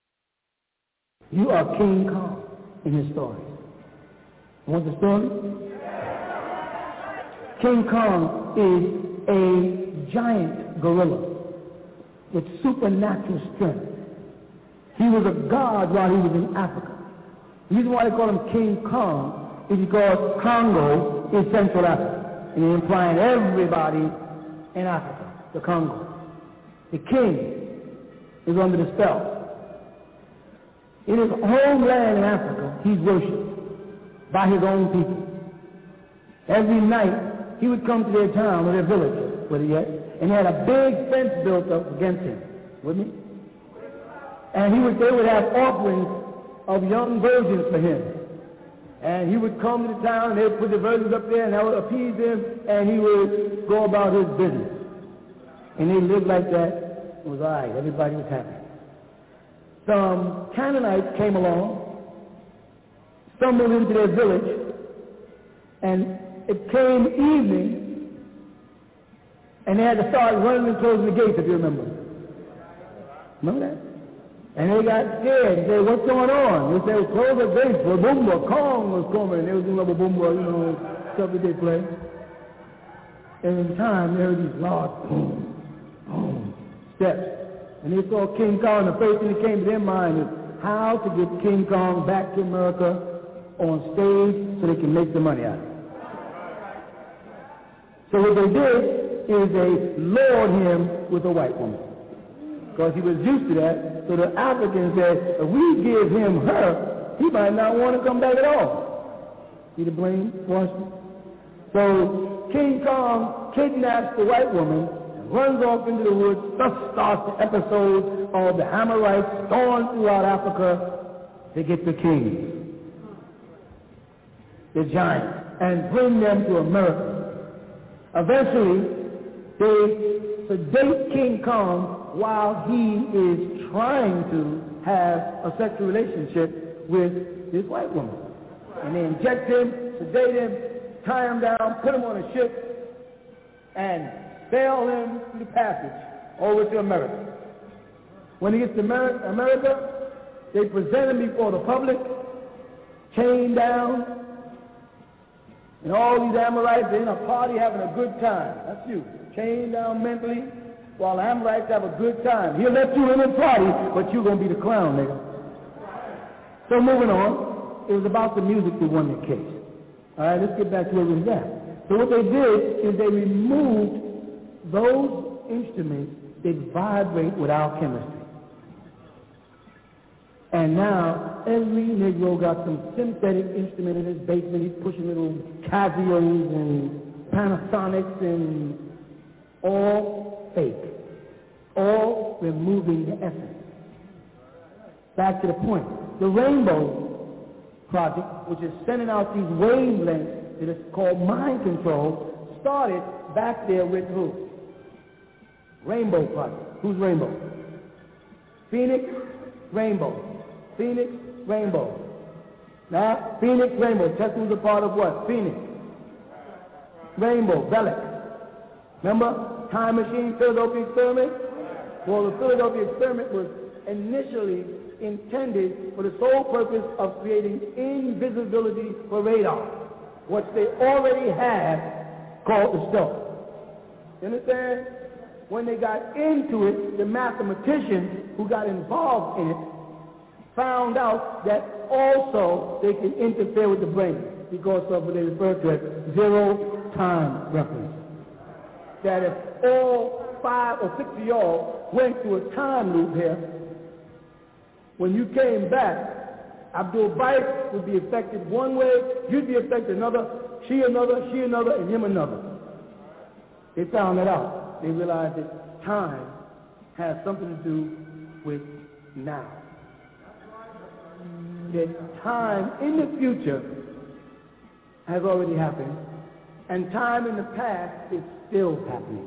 You are King Kong in his story. You want the story? King Kong is a giant gorilla with supernatural strength. He was a god while he was in Africa. The reason why they call him King Kong is because Congo is Central Africa. And they're implying everybody in Africa, the Congo. The king is under the spell. In his homeland in Africa, he's worshipped by his own people. Every night, he would come to their town or their village, where he at, and he had a big fence built up against him. With me? And he would, they would have offerings of young virgins for him. And he would come to the town, and they would put the virgins up there, and that would appease him, and he would go about his business. And they lived like that. It was all right. Everybody was happy. Some Canaanites came along, stumbled into their village, and it came evening, and they had to start running and closing the gates, if you remember. Remember that? And they got scared and said, what's going on? They said, close the gates. Babumba, Kong was coming. They was doing Babumba, you know, stuff that they play. And in time, they heard these loud boom, boom, steps. And they saw King Kong. The first thing that came to their mind is how to get King Kong back to America on stage so they can make the money out of it. So what they did is they lured him with a white woman. Because he was used to that. So the Africans said, if we give him her, he might not want to come back at all. See the blame, Washington? So King Kong kidnaps the white woman, runs off into the woods. Thus starts the episode of the Amorites storming throughout Africa to get the kings, the giants, and bring them to America. Eventually, they sedate King Kong while he is trying to have a sexual relationship with this white woman. And they inject him, sedate him, tie him down, put him on a ship, and sail him through the passage over to America. When he gets to America, America, they present him before the public, chained down, and all these Amorites are in a party having a good time. That's you, chained down mentally, while the Amorites have a good time. He'll let you in his party, but you're going to be the clown, nigga. So moving on, it was about the music that won the case. All right, let's get back to where we was at. So what they did is they removed those instruments that vibrate without chemistry. And now every Negro got some synthetic instrument in his basement. He's pushing little Casios and Panasonics and all fake, all removing the essence. Back to the point. The Rainbow Project, which is sending out these wavelengths that is called mind control, started back there with who? Rainbow Project. Who's Rainbow? Phoenix, Rainbow. Phoenix, Rainbow. Now, Phoenix, Rainbow. Test who's a part of what? Phoenix. Rainbow, Bellic. Remember? Time Machine, Philadelphia Experiment? Well, the Philadelphia Experiment was initially intended for the sole purpose of creating invisibility for radar, which they already had called the stealth. You understand? When they got into it, the mathematicians who got involved in it found out that also they can interfere with the brain because of what they refer to as zero time reference. That if all five or six of y'all went through a time loop here, when you came back, Abdul Bayt would be affected one way, you'd be affected another, she another, she another, and him another. They found that out. They realized that time has something to do with now. That time in the future has already happened, and time in the past is still happening.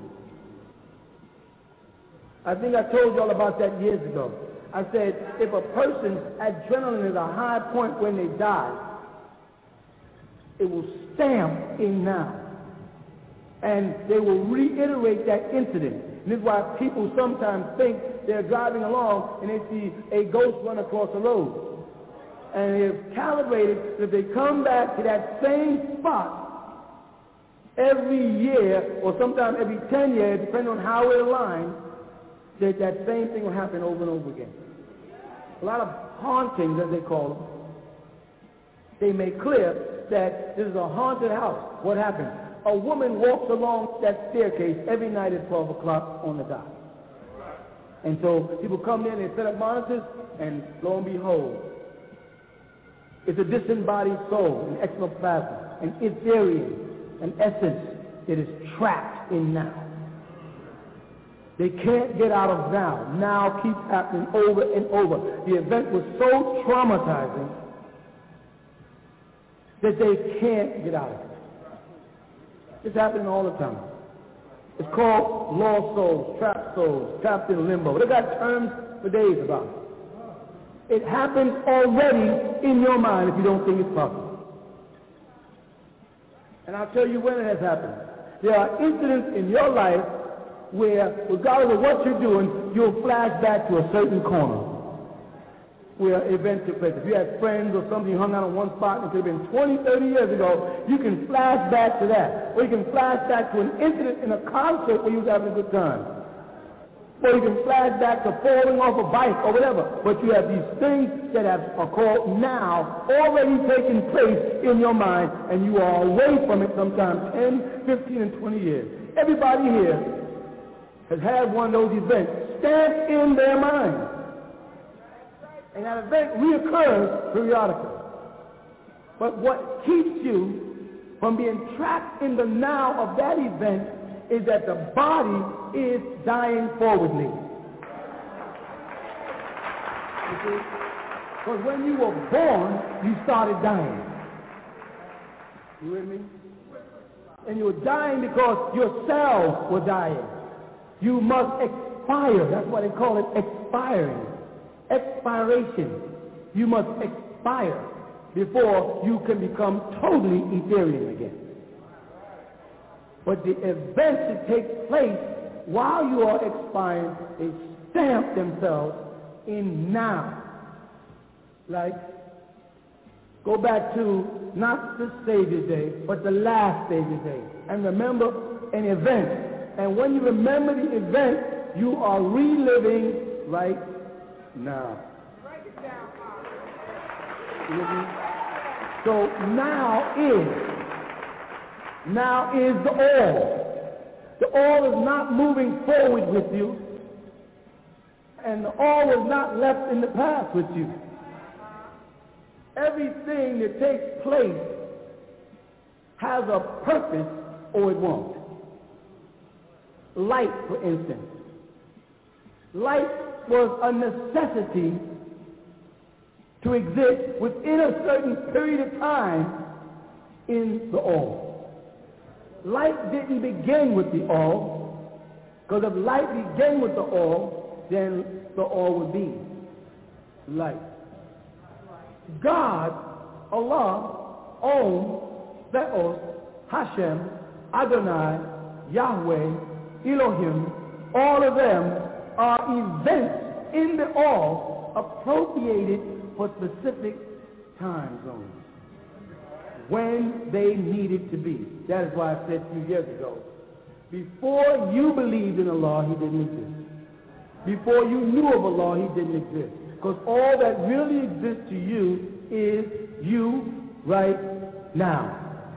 I think I told y'all about that years ago. I said, if a person's adrenaline is a high point when they die, it will stamp in now. And they will reiterate that incident. And this is why people sometimes think they're driving along and they see a ghost run across the road. And they've calibrated that if they come back to that same spot every year, or sometimes every ten years, depending on how it aligns, that that same thing will happen over and over again. A lot of hauntings, as they call them, they make clear that this is a haunted house. What happened? A woman walks along that staircase every night at twelve o'clock on the dot. And so people come in, they set up monitors, and lo and behold, it's a disembodied soul, an ectoplasm, an ethereum, an essence that is trapped in now. They can't get out of now. Now keeps happening over and over. The event was so traumatizing that they can't get out of it. It's happening all the time. It's called lost souls, trapped souls, trapped in limbo. They got terms for days about it. It happens already in your mind if you don't think it's possible. And I'll tell you when it has happened. There are incidents in your life where, regardless of what you're doing, you'll flash back to a certain corner where events took place. If you had friends or something, you hung out in one spot, and it could have been twenty, thirty years ago, you can flash back to that. Or you can flash back to an incident in a concert where you was having a good time. Or you can flash back to falling off a bike or whatever. But you have these things that have, are called now already taking place in your mind, and you are away from it sometimes ten, fifteen, and twenty years. Everybody here has had one of those events stamped in their mind. And that event reoccurs periodically. But what keeps you from being trapped in the now of that event is that the body is dying forwardly. You see? Because when you were born, you started dying. You with me? And you were dying because your cells were dying. You must expire. That's why they call it expiring. Expiration. You must expire before you can become totally Ethereum again. But the events that take place while you are expiring, they stamp themselves in now. Like, go back to not the Savior's Day, but the last Savior's Day. And remember an event. And when you remember the event, you are reliving right now. So now is. Now is the all. The all is not moving forward with you. And the all is not left in the past with you. Everything that takes place has a purpose or it won't. Light, for instance. Light was a necessity to exist within a certain period of time in the all. Light didn't begin with the all, because if light began with the all, then the all would be light. God, Allah, Om, Theos, Hashem, Adonai, Yahweh, Elohim, all of them are events in the all appropriated for specific time zones when they needed to be. That is why I said a few years ago, before you believed in Allah, He didn't exist. Before you knew of Allah, He didn't exist. Because all that really exists to you is you right now.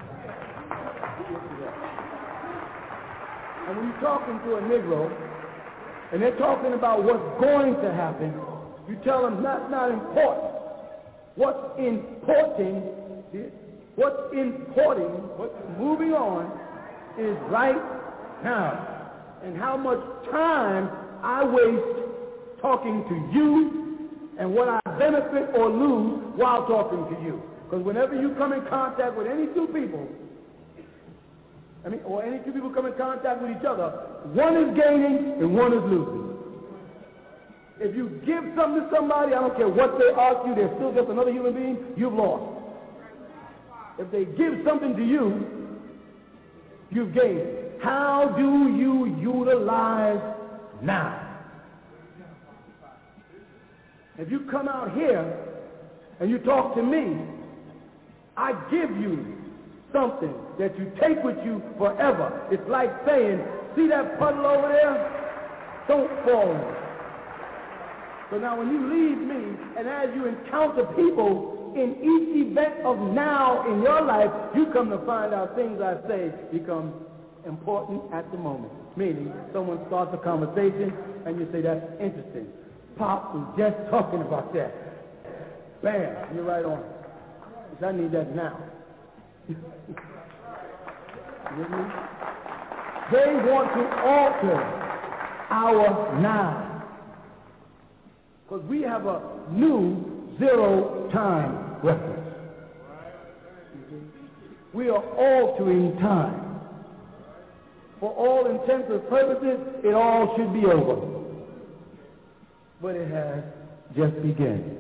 And when you're talking to a Negro, and they're talking about what's going to happen, you tell them that's not important. What's importing, what's importing, what's moving on is right now. And how much time I waste talking to you and what I benefit or lose while talking to you. Because whenever you come in contact with any two people, I mean, or any two people come in contact with each other, one is gaining and one is losing. If you give something to somebody, I don't care what they ask you, they're still just another human being, you've lost. If they give something to you, you've gained. How do you utilize now? If you come out here and you talk to me, I give you something that you take with you forever. It's like saying, see that puddle over there? Don't fall in it. So now when you leave me, and as you encounter people in each event of now in your life, you come to find out things I say become important at the moment. Meaning, someone starts a conversation and you say, that's interesting. Pop was just talking about that. Bam, you're right on it. Because I need that now. You with me? They want to alter our now. Because we have a new zero time reference. We are altering time. For all intents and purposes, it all should be over. But it has just begun.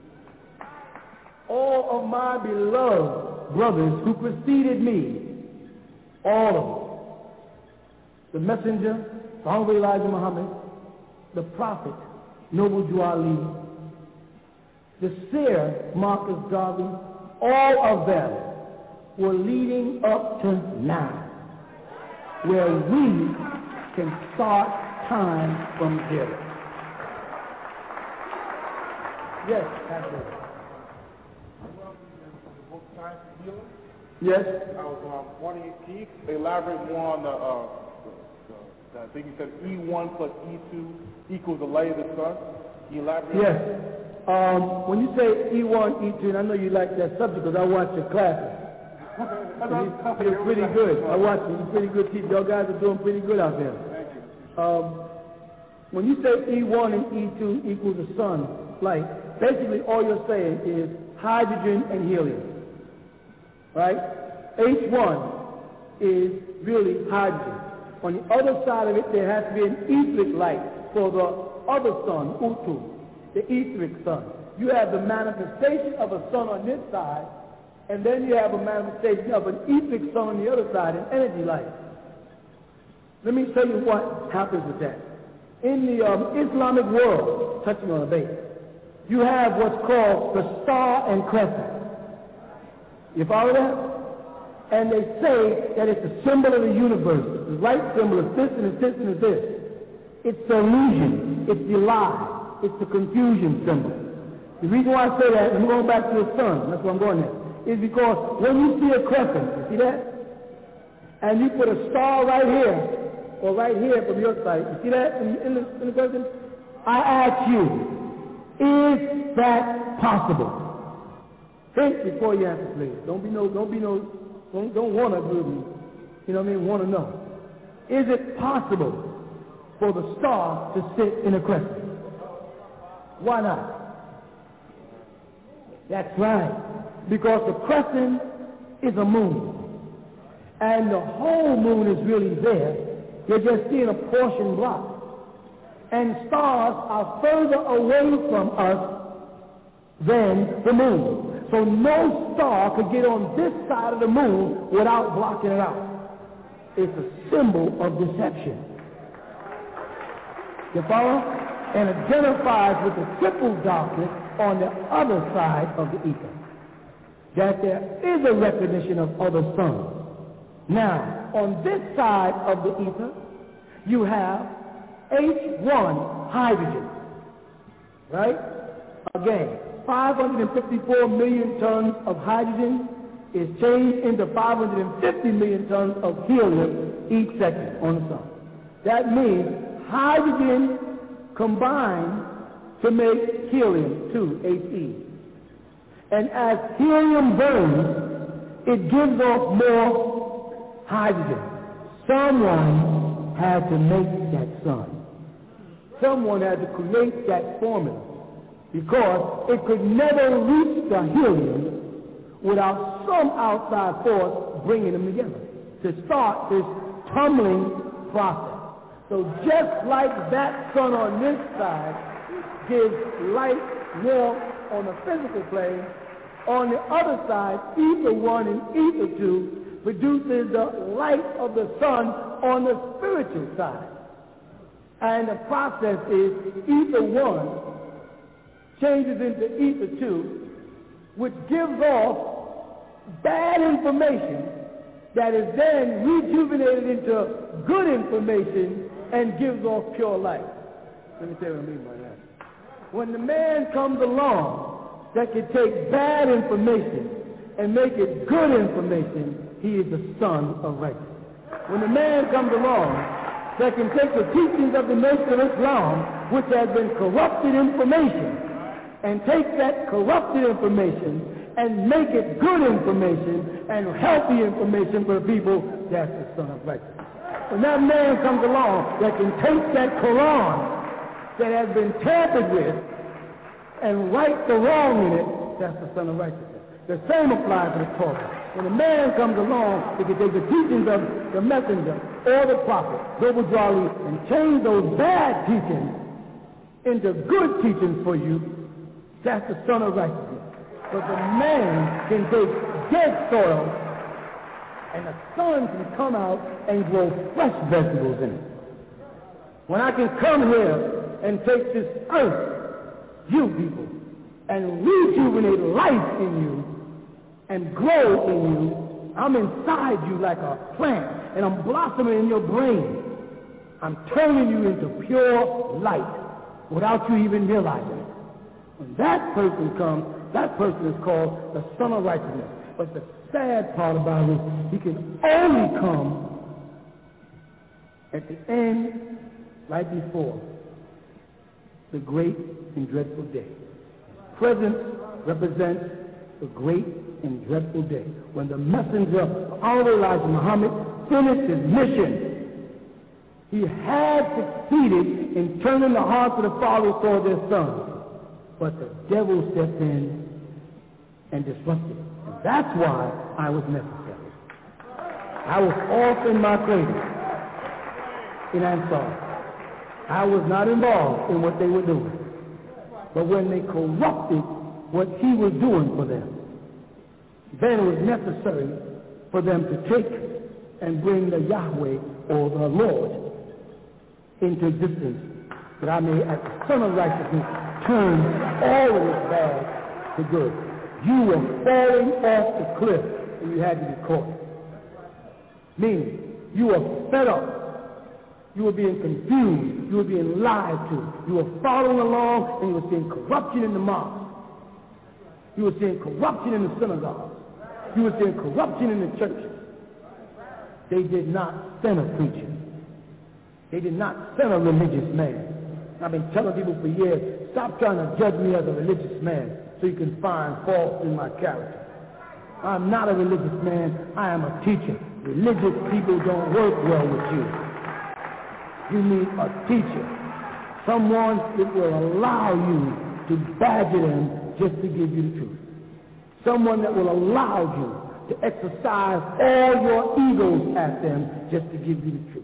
All of my beloved brothers who preceded me, all of them, the messenger, the Honorable Elijah Muhammad, the prophet, Noble Drew Ali, the seer, Marcus Garvey, all of them were leading up to now, where we can start time from zero. Yes, absolutely. Yes. I was um, wondering, can you elaborate more on the, uh, the, the, I think you said E one plus E two equals the light of the sun? Can you elaborate? Yes. Um, when you say E one, E two, and I know you like that subject because I watch your classes. You're pretty good. I watch you. You're pretty good teacher. Y'all guys are doing pretty good out there. Thank you. Um, when you say E one and E two equals the sun, light, basically all you're saying is hydrogen and helium. Right? H one is really hydrogen. On the other side of it, there has to be an etheric light for the other sun, Utu, the etheric sun. You have the manifestation of a sun on this side, and then you have a manifestation of an etheric sun on the other side, an energy light. Let me tell you what happens with that. In the um, Islamic world, touching on a base, you have what's called the star and crescent. You follow that? And they say that it's a symbol of the universe. The right symbol is this and it's this and it's this. It's the illusion. It's the lie. It's the confusion symbol. The reason why I say that, I'm going back to the sun, that's where I'm going there, is because when you see a crescent, you see that? And you put a star right here, or right here from your side, you see that in, in, the, in the crescent? I ask you, is that possible? Think before you answer, please. Don't be no, don't be no, don't, don't want to do, you know what I mean, want to know. Is it possible for the star to sit in a crescent? Why not? That's right. Because the crescent is a moon. And the whole moon is really there. You're just seeing a portion block. And stars are further away from us than the moon. So no star could get on this side of the moon without blocking it out. It's a symbol of deception. You follow? And identifies with the triple darkness on the other side of the ether. That there is a recognition of other suns. Now, on this side of the ether, you have H one hydrogen. Right? Again, five hundred fifty-four million tons of hydrogen is changed into five hundred fifty million tons of helium each second on the sun. That means hydrogen combined to make helium, two, H E. And as helium burns, it gives off more hydrogen. Someone had to make that sun. Someone had to create that formula, because it could never reach the helium without some outside force bringing them together to start this tumbling process. So just like that sun on this side gives light, warmth on the physical plane, on the other side, ether one and ether two produces the light of the sun on the spiritual side. And the process is ether one changes into ether two, which gives off bad information that is then rejuvenated into good information and gives off pure light. Let me tell you what I mean by that. When the man comes along that can take bad information and make it good information, he is the son of righteousness. When a man comes along that can take the teachings of the Nation of Islam, which has been corrupted information, and take that corrupted information and make it good information and healthy information for the people, that's the son of righteousness. When that man comes along that can take that Quran that has been tampered with and right the wrong in it, that's the son of righteousness. The same applies to the Torah. When a man comes along that can take the teachings of the messenger or the prophet, Noble Jolly, and change those bad teachings into good teachings for you, that's the son of righteousness. But the man can take dead soil and the sun can come out and grow fresh vegetables in it. When I can come here and take this earth, you people, and rejuvenate life in you and grow in you, I'm inside you like a plant, and I'm blossoming in your brain. I'm turning you into pure light without you even realizing it. When that person comes, that person is called the son of righteousness. But the sad part about it is he can only come at the end, right before the great and dreadful day. Present represents the great and dreadful day when the messenger of our Elijah Muhammad finished his mission. He had succeeded in turning the hearts of the fathers toward their sons, but the devil stepped in and disrupted it. And that's why I was necessary. I was off in my cradle in Ansar. I was not involved in what they were doing. But when they corrupted what he was doing for them, then it was necessary for them to take and bring the Yahweh or the Lord into existence, that I may, as the son of righteousness, turn all of this bad to good. You were falling off the cliff and you had to be caught. Meaning, you were fed up. You were being confused. You were being lied to. You were following along and you were seeing corruption in the mosque. You were seeing corruption in the synagogue. You were seeing corruption in the churches. They did not send a preacher. They did not send a religious man. I've been telling people for years, stop trying to judge me as a religious man so you can find faults in my character. I'm not a religious man. I am a teacher. Religious people don't work well with you. You need a teacher, someone that will allow you to badger them just to give you the truth. Someone that will allow you to exercise all your egos at them just to give you the truth.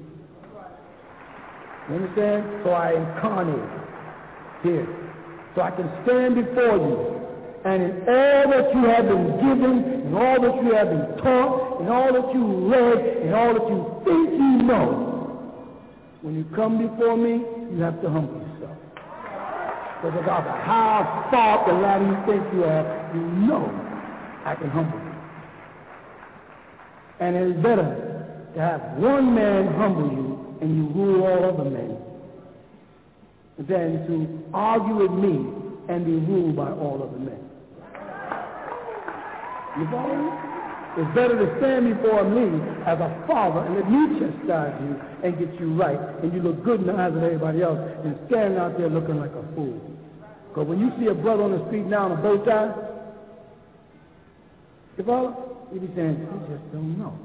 You understand? So I incarnate here, so I can stand before you, and in all that you have been given, and all that you have been taught, and all that you read, and all that you think you know, when you come before me, you have to humble yourself. Because no matter how far the ladder you think you are, you know I can humble you. And it is better to have one man humble you and you rule all other men than to argue with me and be ruled by all other men. You follow me? It's better to stand before me as a father and let me chastise you and get you right, and you look good in the eyes of everybody else, and standing out there looking like a fool. Because when you see a brother on the street now in a bow tie, you follow? You be saying, he just don't know.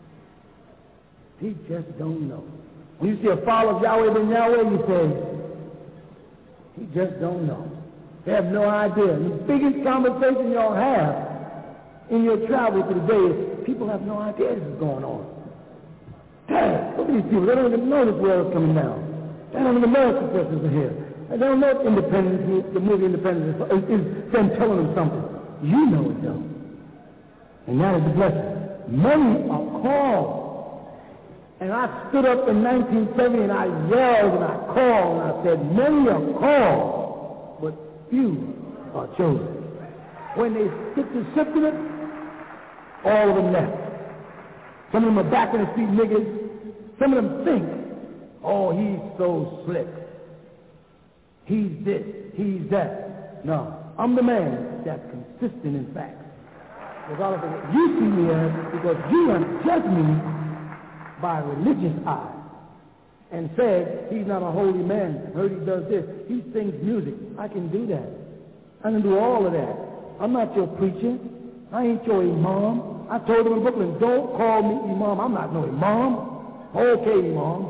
He just don't know. When you see a follower of Yahweh ben Yahweh, you say, he just don't know. They have no idea. The biggest conversation y'all have in your travel through the day is people have no idea this is going on. Dang, look at these people. They don't even know this world is coming down. They don't even know successes are here. They don't know Independence, the movie Independence is, is them telling them something. You know it though. And that is the blessing. Many are called. And I stood up in nineteen seventy and I yelled and I called and I said, many are called, but few are chosen. When they get to sifting it, all of them left. Some of them are back in the street niggas. Some of them think, oh, he's so slick. He's this, he's that. No, I'm the man that's consistent in fact. Regardless of what you see me as, because you don't judge me by religious eye and said he's not a holy man. Heard he does this. He sings music. I can do that. I can do all of that. I'm not your preacher. I ain't your imam. I told him in Brooklyn, don't call me imam. I'm not no imam. Okay, imam.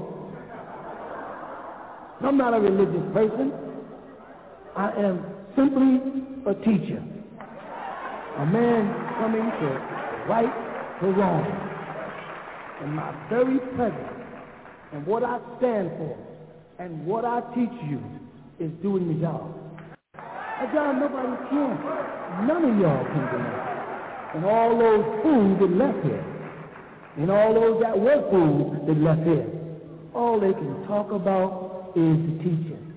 I'm not a religious person. I am simply a teacher. A man coming to right the wrong. And my very presence and what I stand for and what I teach you is doing the job. A job nobody can. None of y'all can do that. And all those fools that left here, and all those that were fools that left here, all they can talk about is the teaching,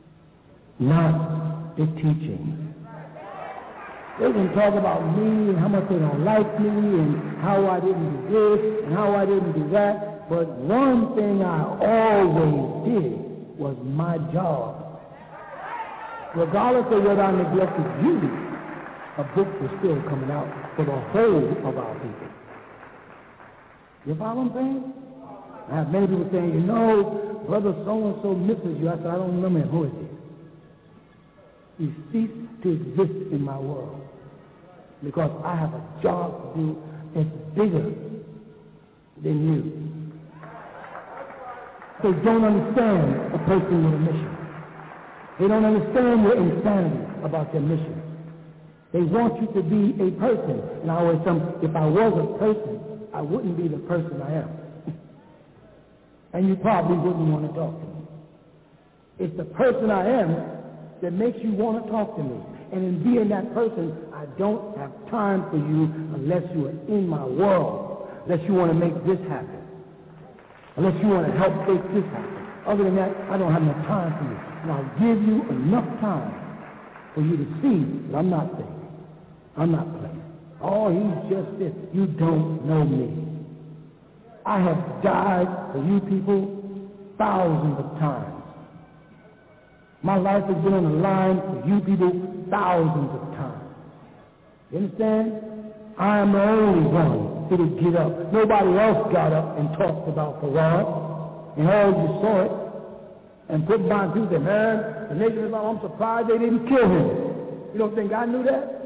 not the teaching. They can talk about me and how much they don't like me and how I didn't do this and how I didn't do that. But one thing I always did was my job. Regardless of whether I neglected you, a book was still coming out for the whole of our people. You follow what I'm saying? I have many people saying, you know, brother so-and-so misses you. I said, I don't remember him. Who is he? He ceased to exist in my world because I have a job to do that's bigger than you. They don't understand a person with a mission. They don't understand your insanity about their mission. They want you to be a person. And I always tell them, if I was a person, I wouldn't be the person I am. And you probably wouldn't want to talk to me. It's the person I am that makes you want to talk to me. And in being that person, I don't have time for you unless you are in my world, unless you want to make this happen, unless you want to help make this happen. Other than that, I don't have enough time for you. And I'll give you enough time for you to see that I'm not thinking. I'm not playing. Oh, he's just this. You don't know me. I have died for you people thousands of times. My life has been on the line for you people thousands of times. You understand? I am the only one who would get up. Nobody else got up and talked about Farad. And all you saw it and put my two said, man, the Nation of Islam, I'm surprised they didn't kill him. You don't think I knew that?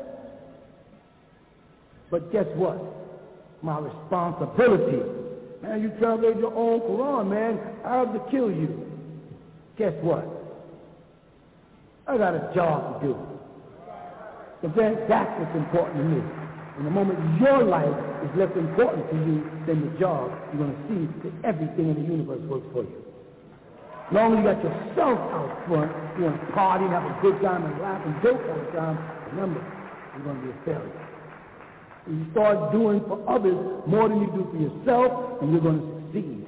But guess what? My responsibility. Man, you translate your own Quran, man. I have to kill you. Guess what? I got a job to do. But then that's what's important to me. And the moment your life is less important to you than the job, you're going to see that everything in the universe works for you. As long as you got yourself out front, you want to party and have a good time and laugh and joke all the time, remember, you're going to be a failure. You start doing for others more than you do for yourself, and you're going to succeed.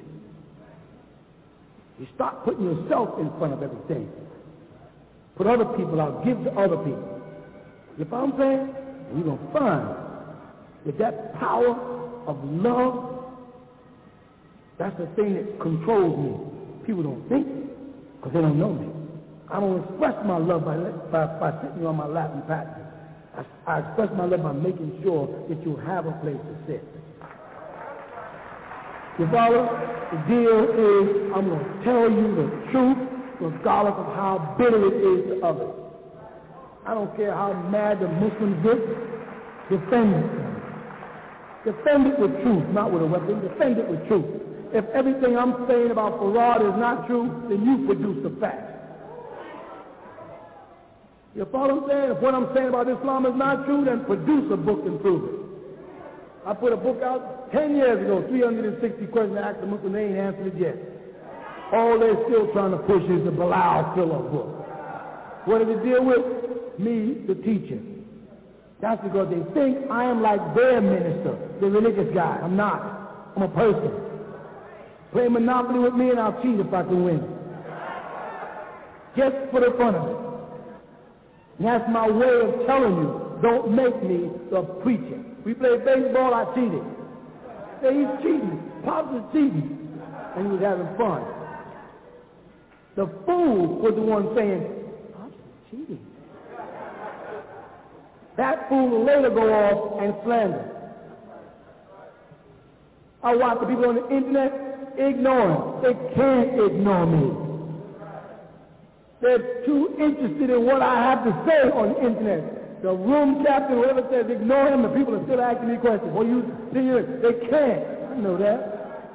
You start putting yourself in front of everything. Put other people out, give to other people. You know what I'm saying? And you're going to find that that power of love, that's the thing that controls me. People don't think because they don't know me. I don't express my love by, by, by sitting on my lap and patting. I, I express my love by making sure that you have a place to sit. You follow? The deal is I'm going to tell you the truth regardless of how bitter it is to others. I don't care how mad the Muslims get. Defend it. Defend it with truth, not with a weapon. Defend it with truth. If everything I'm saying about Farad is not true, then you produce the facts. You follow what I'm saying? If what I'm saying about Islam is not true, then produce a book and prove it. I put a book out ten years ago, three hundred sixty questions to ask the Muslim, they ain't answered it yet. All they're still trying to push is the Bilal fill-up book. What does it deal with? Me, the teacher. That's because they think I am like their minister, the religious guy. I'm not. I'm a person. Play Monopoly with me and I'll cheat if I can win. Just for the fun of it. And that's my way of telling you, don't make me the preacher. We played baseball, I cheated. Say he's cheating. Pops is cheating. And he was having fun. The fool was the one saying, Pops is cheating. that fool will later go off and slander. I watch the people on the internet ignoring. They can't ignore me. They're too interested in what I have to say on the internet. The room captain, whoever says ignore him, the people are still asking me questions. Well, you see, they can't. I know that.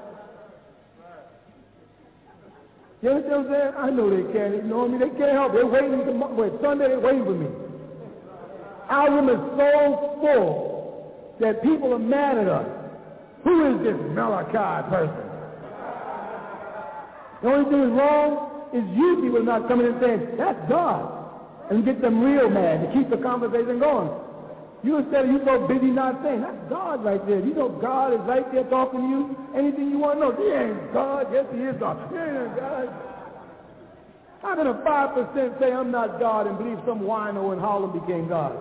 You understand what I'm saying? I know they can't ignore me. They can't help. They're waiting tomorrow. Wait, Sunday they're waiting for me. Our room is so full that people are mad at us. Who is this Malachi person? The only thing that's wrong is you people not coming and saying, that's God, and get them real mad to keep the conversation going. You instead of you so busy not saying, that's God right there. You know God is right there talking to you. Anything you want to know, he ain't God. Yes, he is God. He ain't God. How can a five percent say I'm not God and believe some wino in Harlem became God?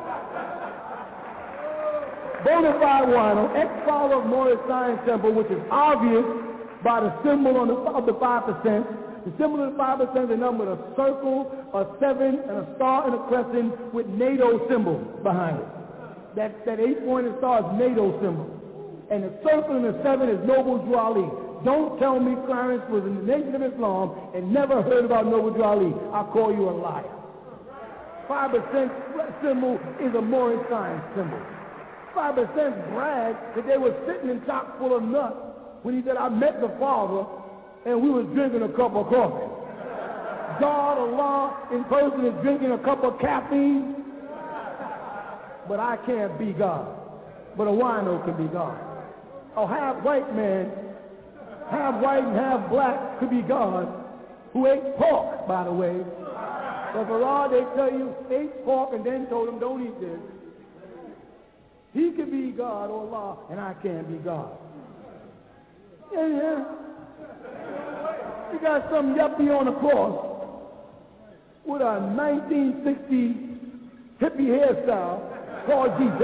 Bonafide wino, ex-father of Morris Science Temple, which is obvious by the symbol on the, of the five percent. The symbol of the five percent is a number with a circle, a seven, and a star and a crescent with NATO symbol behind it. That, that eight-pointed star is NATO symbol. And the circle and the seven is Noble Drew Ali. Don't tell me Clarence was in the Nation of Islam and never heard about Noble Drew Ali. I'll call you a liar. five percent symbol is a Morris Science symbol. five percent brag that they were sitting in chock full of nuts when he said, I met the Father and we was drinking a cup of coffee. God, Allah in person is drinking a cup of caffeine. But I can't be God. But a wino can be God. A half white man, half white and half black could be God, who ate pork, by the way. But for all they tell you, ate pork and then told him, don't eat this. He can be God, or Allah, and I can't be God. Yeah, yeah. You got some yuppie on the cross with a nineteen sixties hippie hairstyle called Jesus.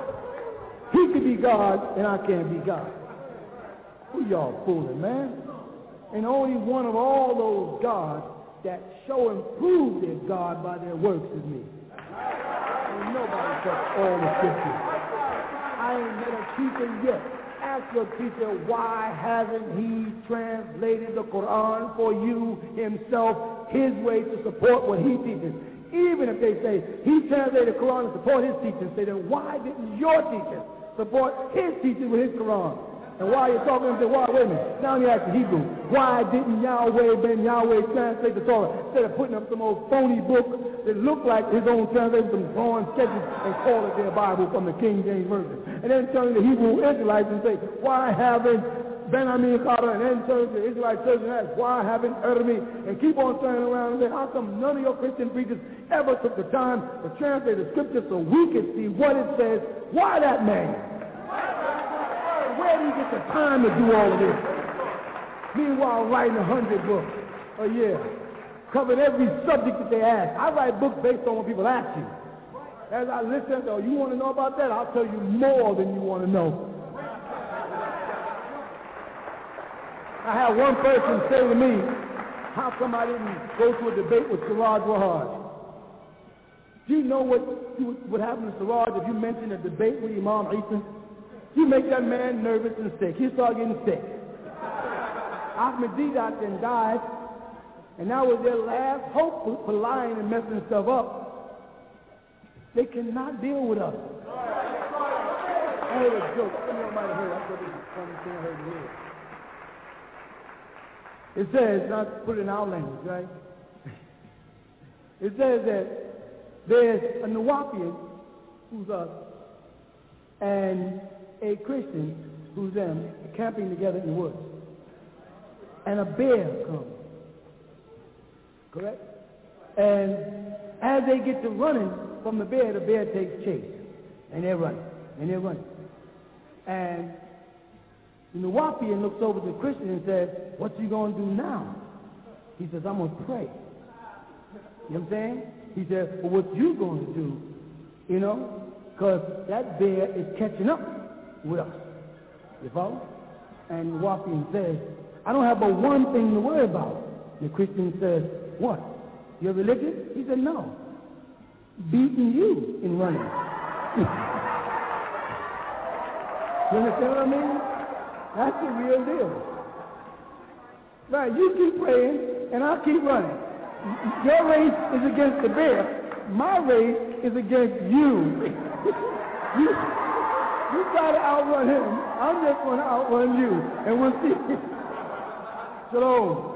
He could be God, and I can't be God. Who y'all fooling, man? And only one of all those gods that show and prove they're God by their works is me. Ain't nobody touched all the scriptures. I ain't met a teacher yet. Ask your teacher, why hasn't he translated the Quran for you himself, his way to support what he teaches? Even if they say he translated the Quran to support his teaching, say then why didn't your teacher support his teaching with his Quran? And while you're talking to him, say, why, wait a minute, now you ask the Hebrew, why didn't Yahweh ben Yahweh translate the Torah instead of putting up some old phony book that looked like his own translation, some drawing sketches, and call it their Bible from the King James Version? And then turn to the Hebrew Israelites and say, why haven't Ben Amin Carter, and then turn to the Israelite church and ask, why haven't Ermi, and keep on turning around and say, how come none of your Christian preachers ever took the time to translate the scripture so we could see what it says? Why that man? Where do you get the time to do all of this? Meanwhile, writing a hundred books a year, covering every subject that they ask. I write books based on what people ask you. As I listen, oh, you want to know about that? I'll tell you more than you want to know. I had one person say to me, how come I didn't go to a debate with Siraj Wahaj? Do you know what would happen to Siraj if you mentioned a debate with Imam Isa? You make that man nervous and sick. He start getting sick. Ahmed Deedat then died, and that was their last hope for lying and messing stuff up. They cannot deal with us. I heard a joke. Some of you might have heard. I thought this was funny thing I heard here. It says, not to put it in our language, right? It says that there's a Nawapian, who's us, and a Christian, who's them, camping together in the woods. And a bear comes. Correct? And as they get to running from the bear, the bear takes chase. And they're running. And they're running. And the Nawapian looks over to the Christian and says, what you going to do now? He says, I'm going to pray. You know what I'm saying? He said, well, what you going to do? You know? Because that bear is catching up with us. You follow? And Nawapian says, I don't have but one thing to worry about. The Christian says, what? Your religion? He said, no. Beating you in running. You understand what I mean? That's the real deal. Right, you keep praying, and I'll keep running. Your race is against the bear. My race is against you. you, you try to outrun him. I'm just going to outrun you, and we'll see. Shalom.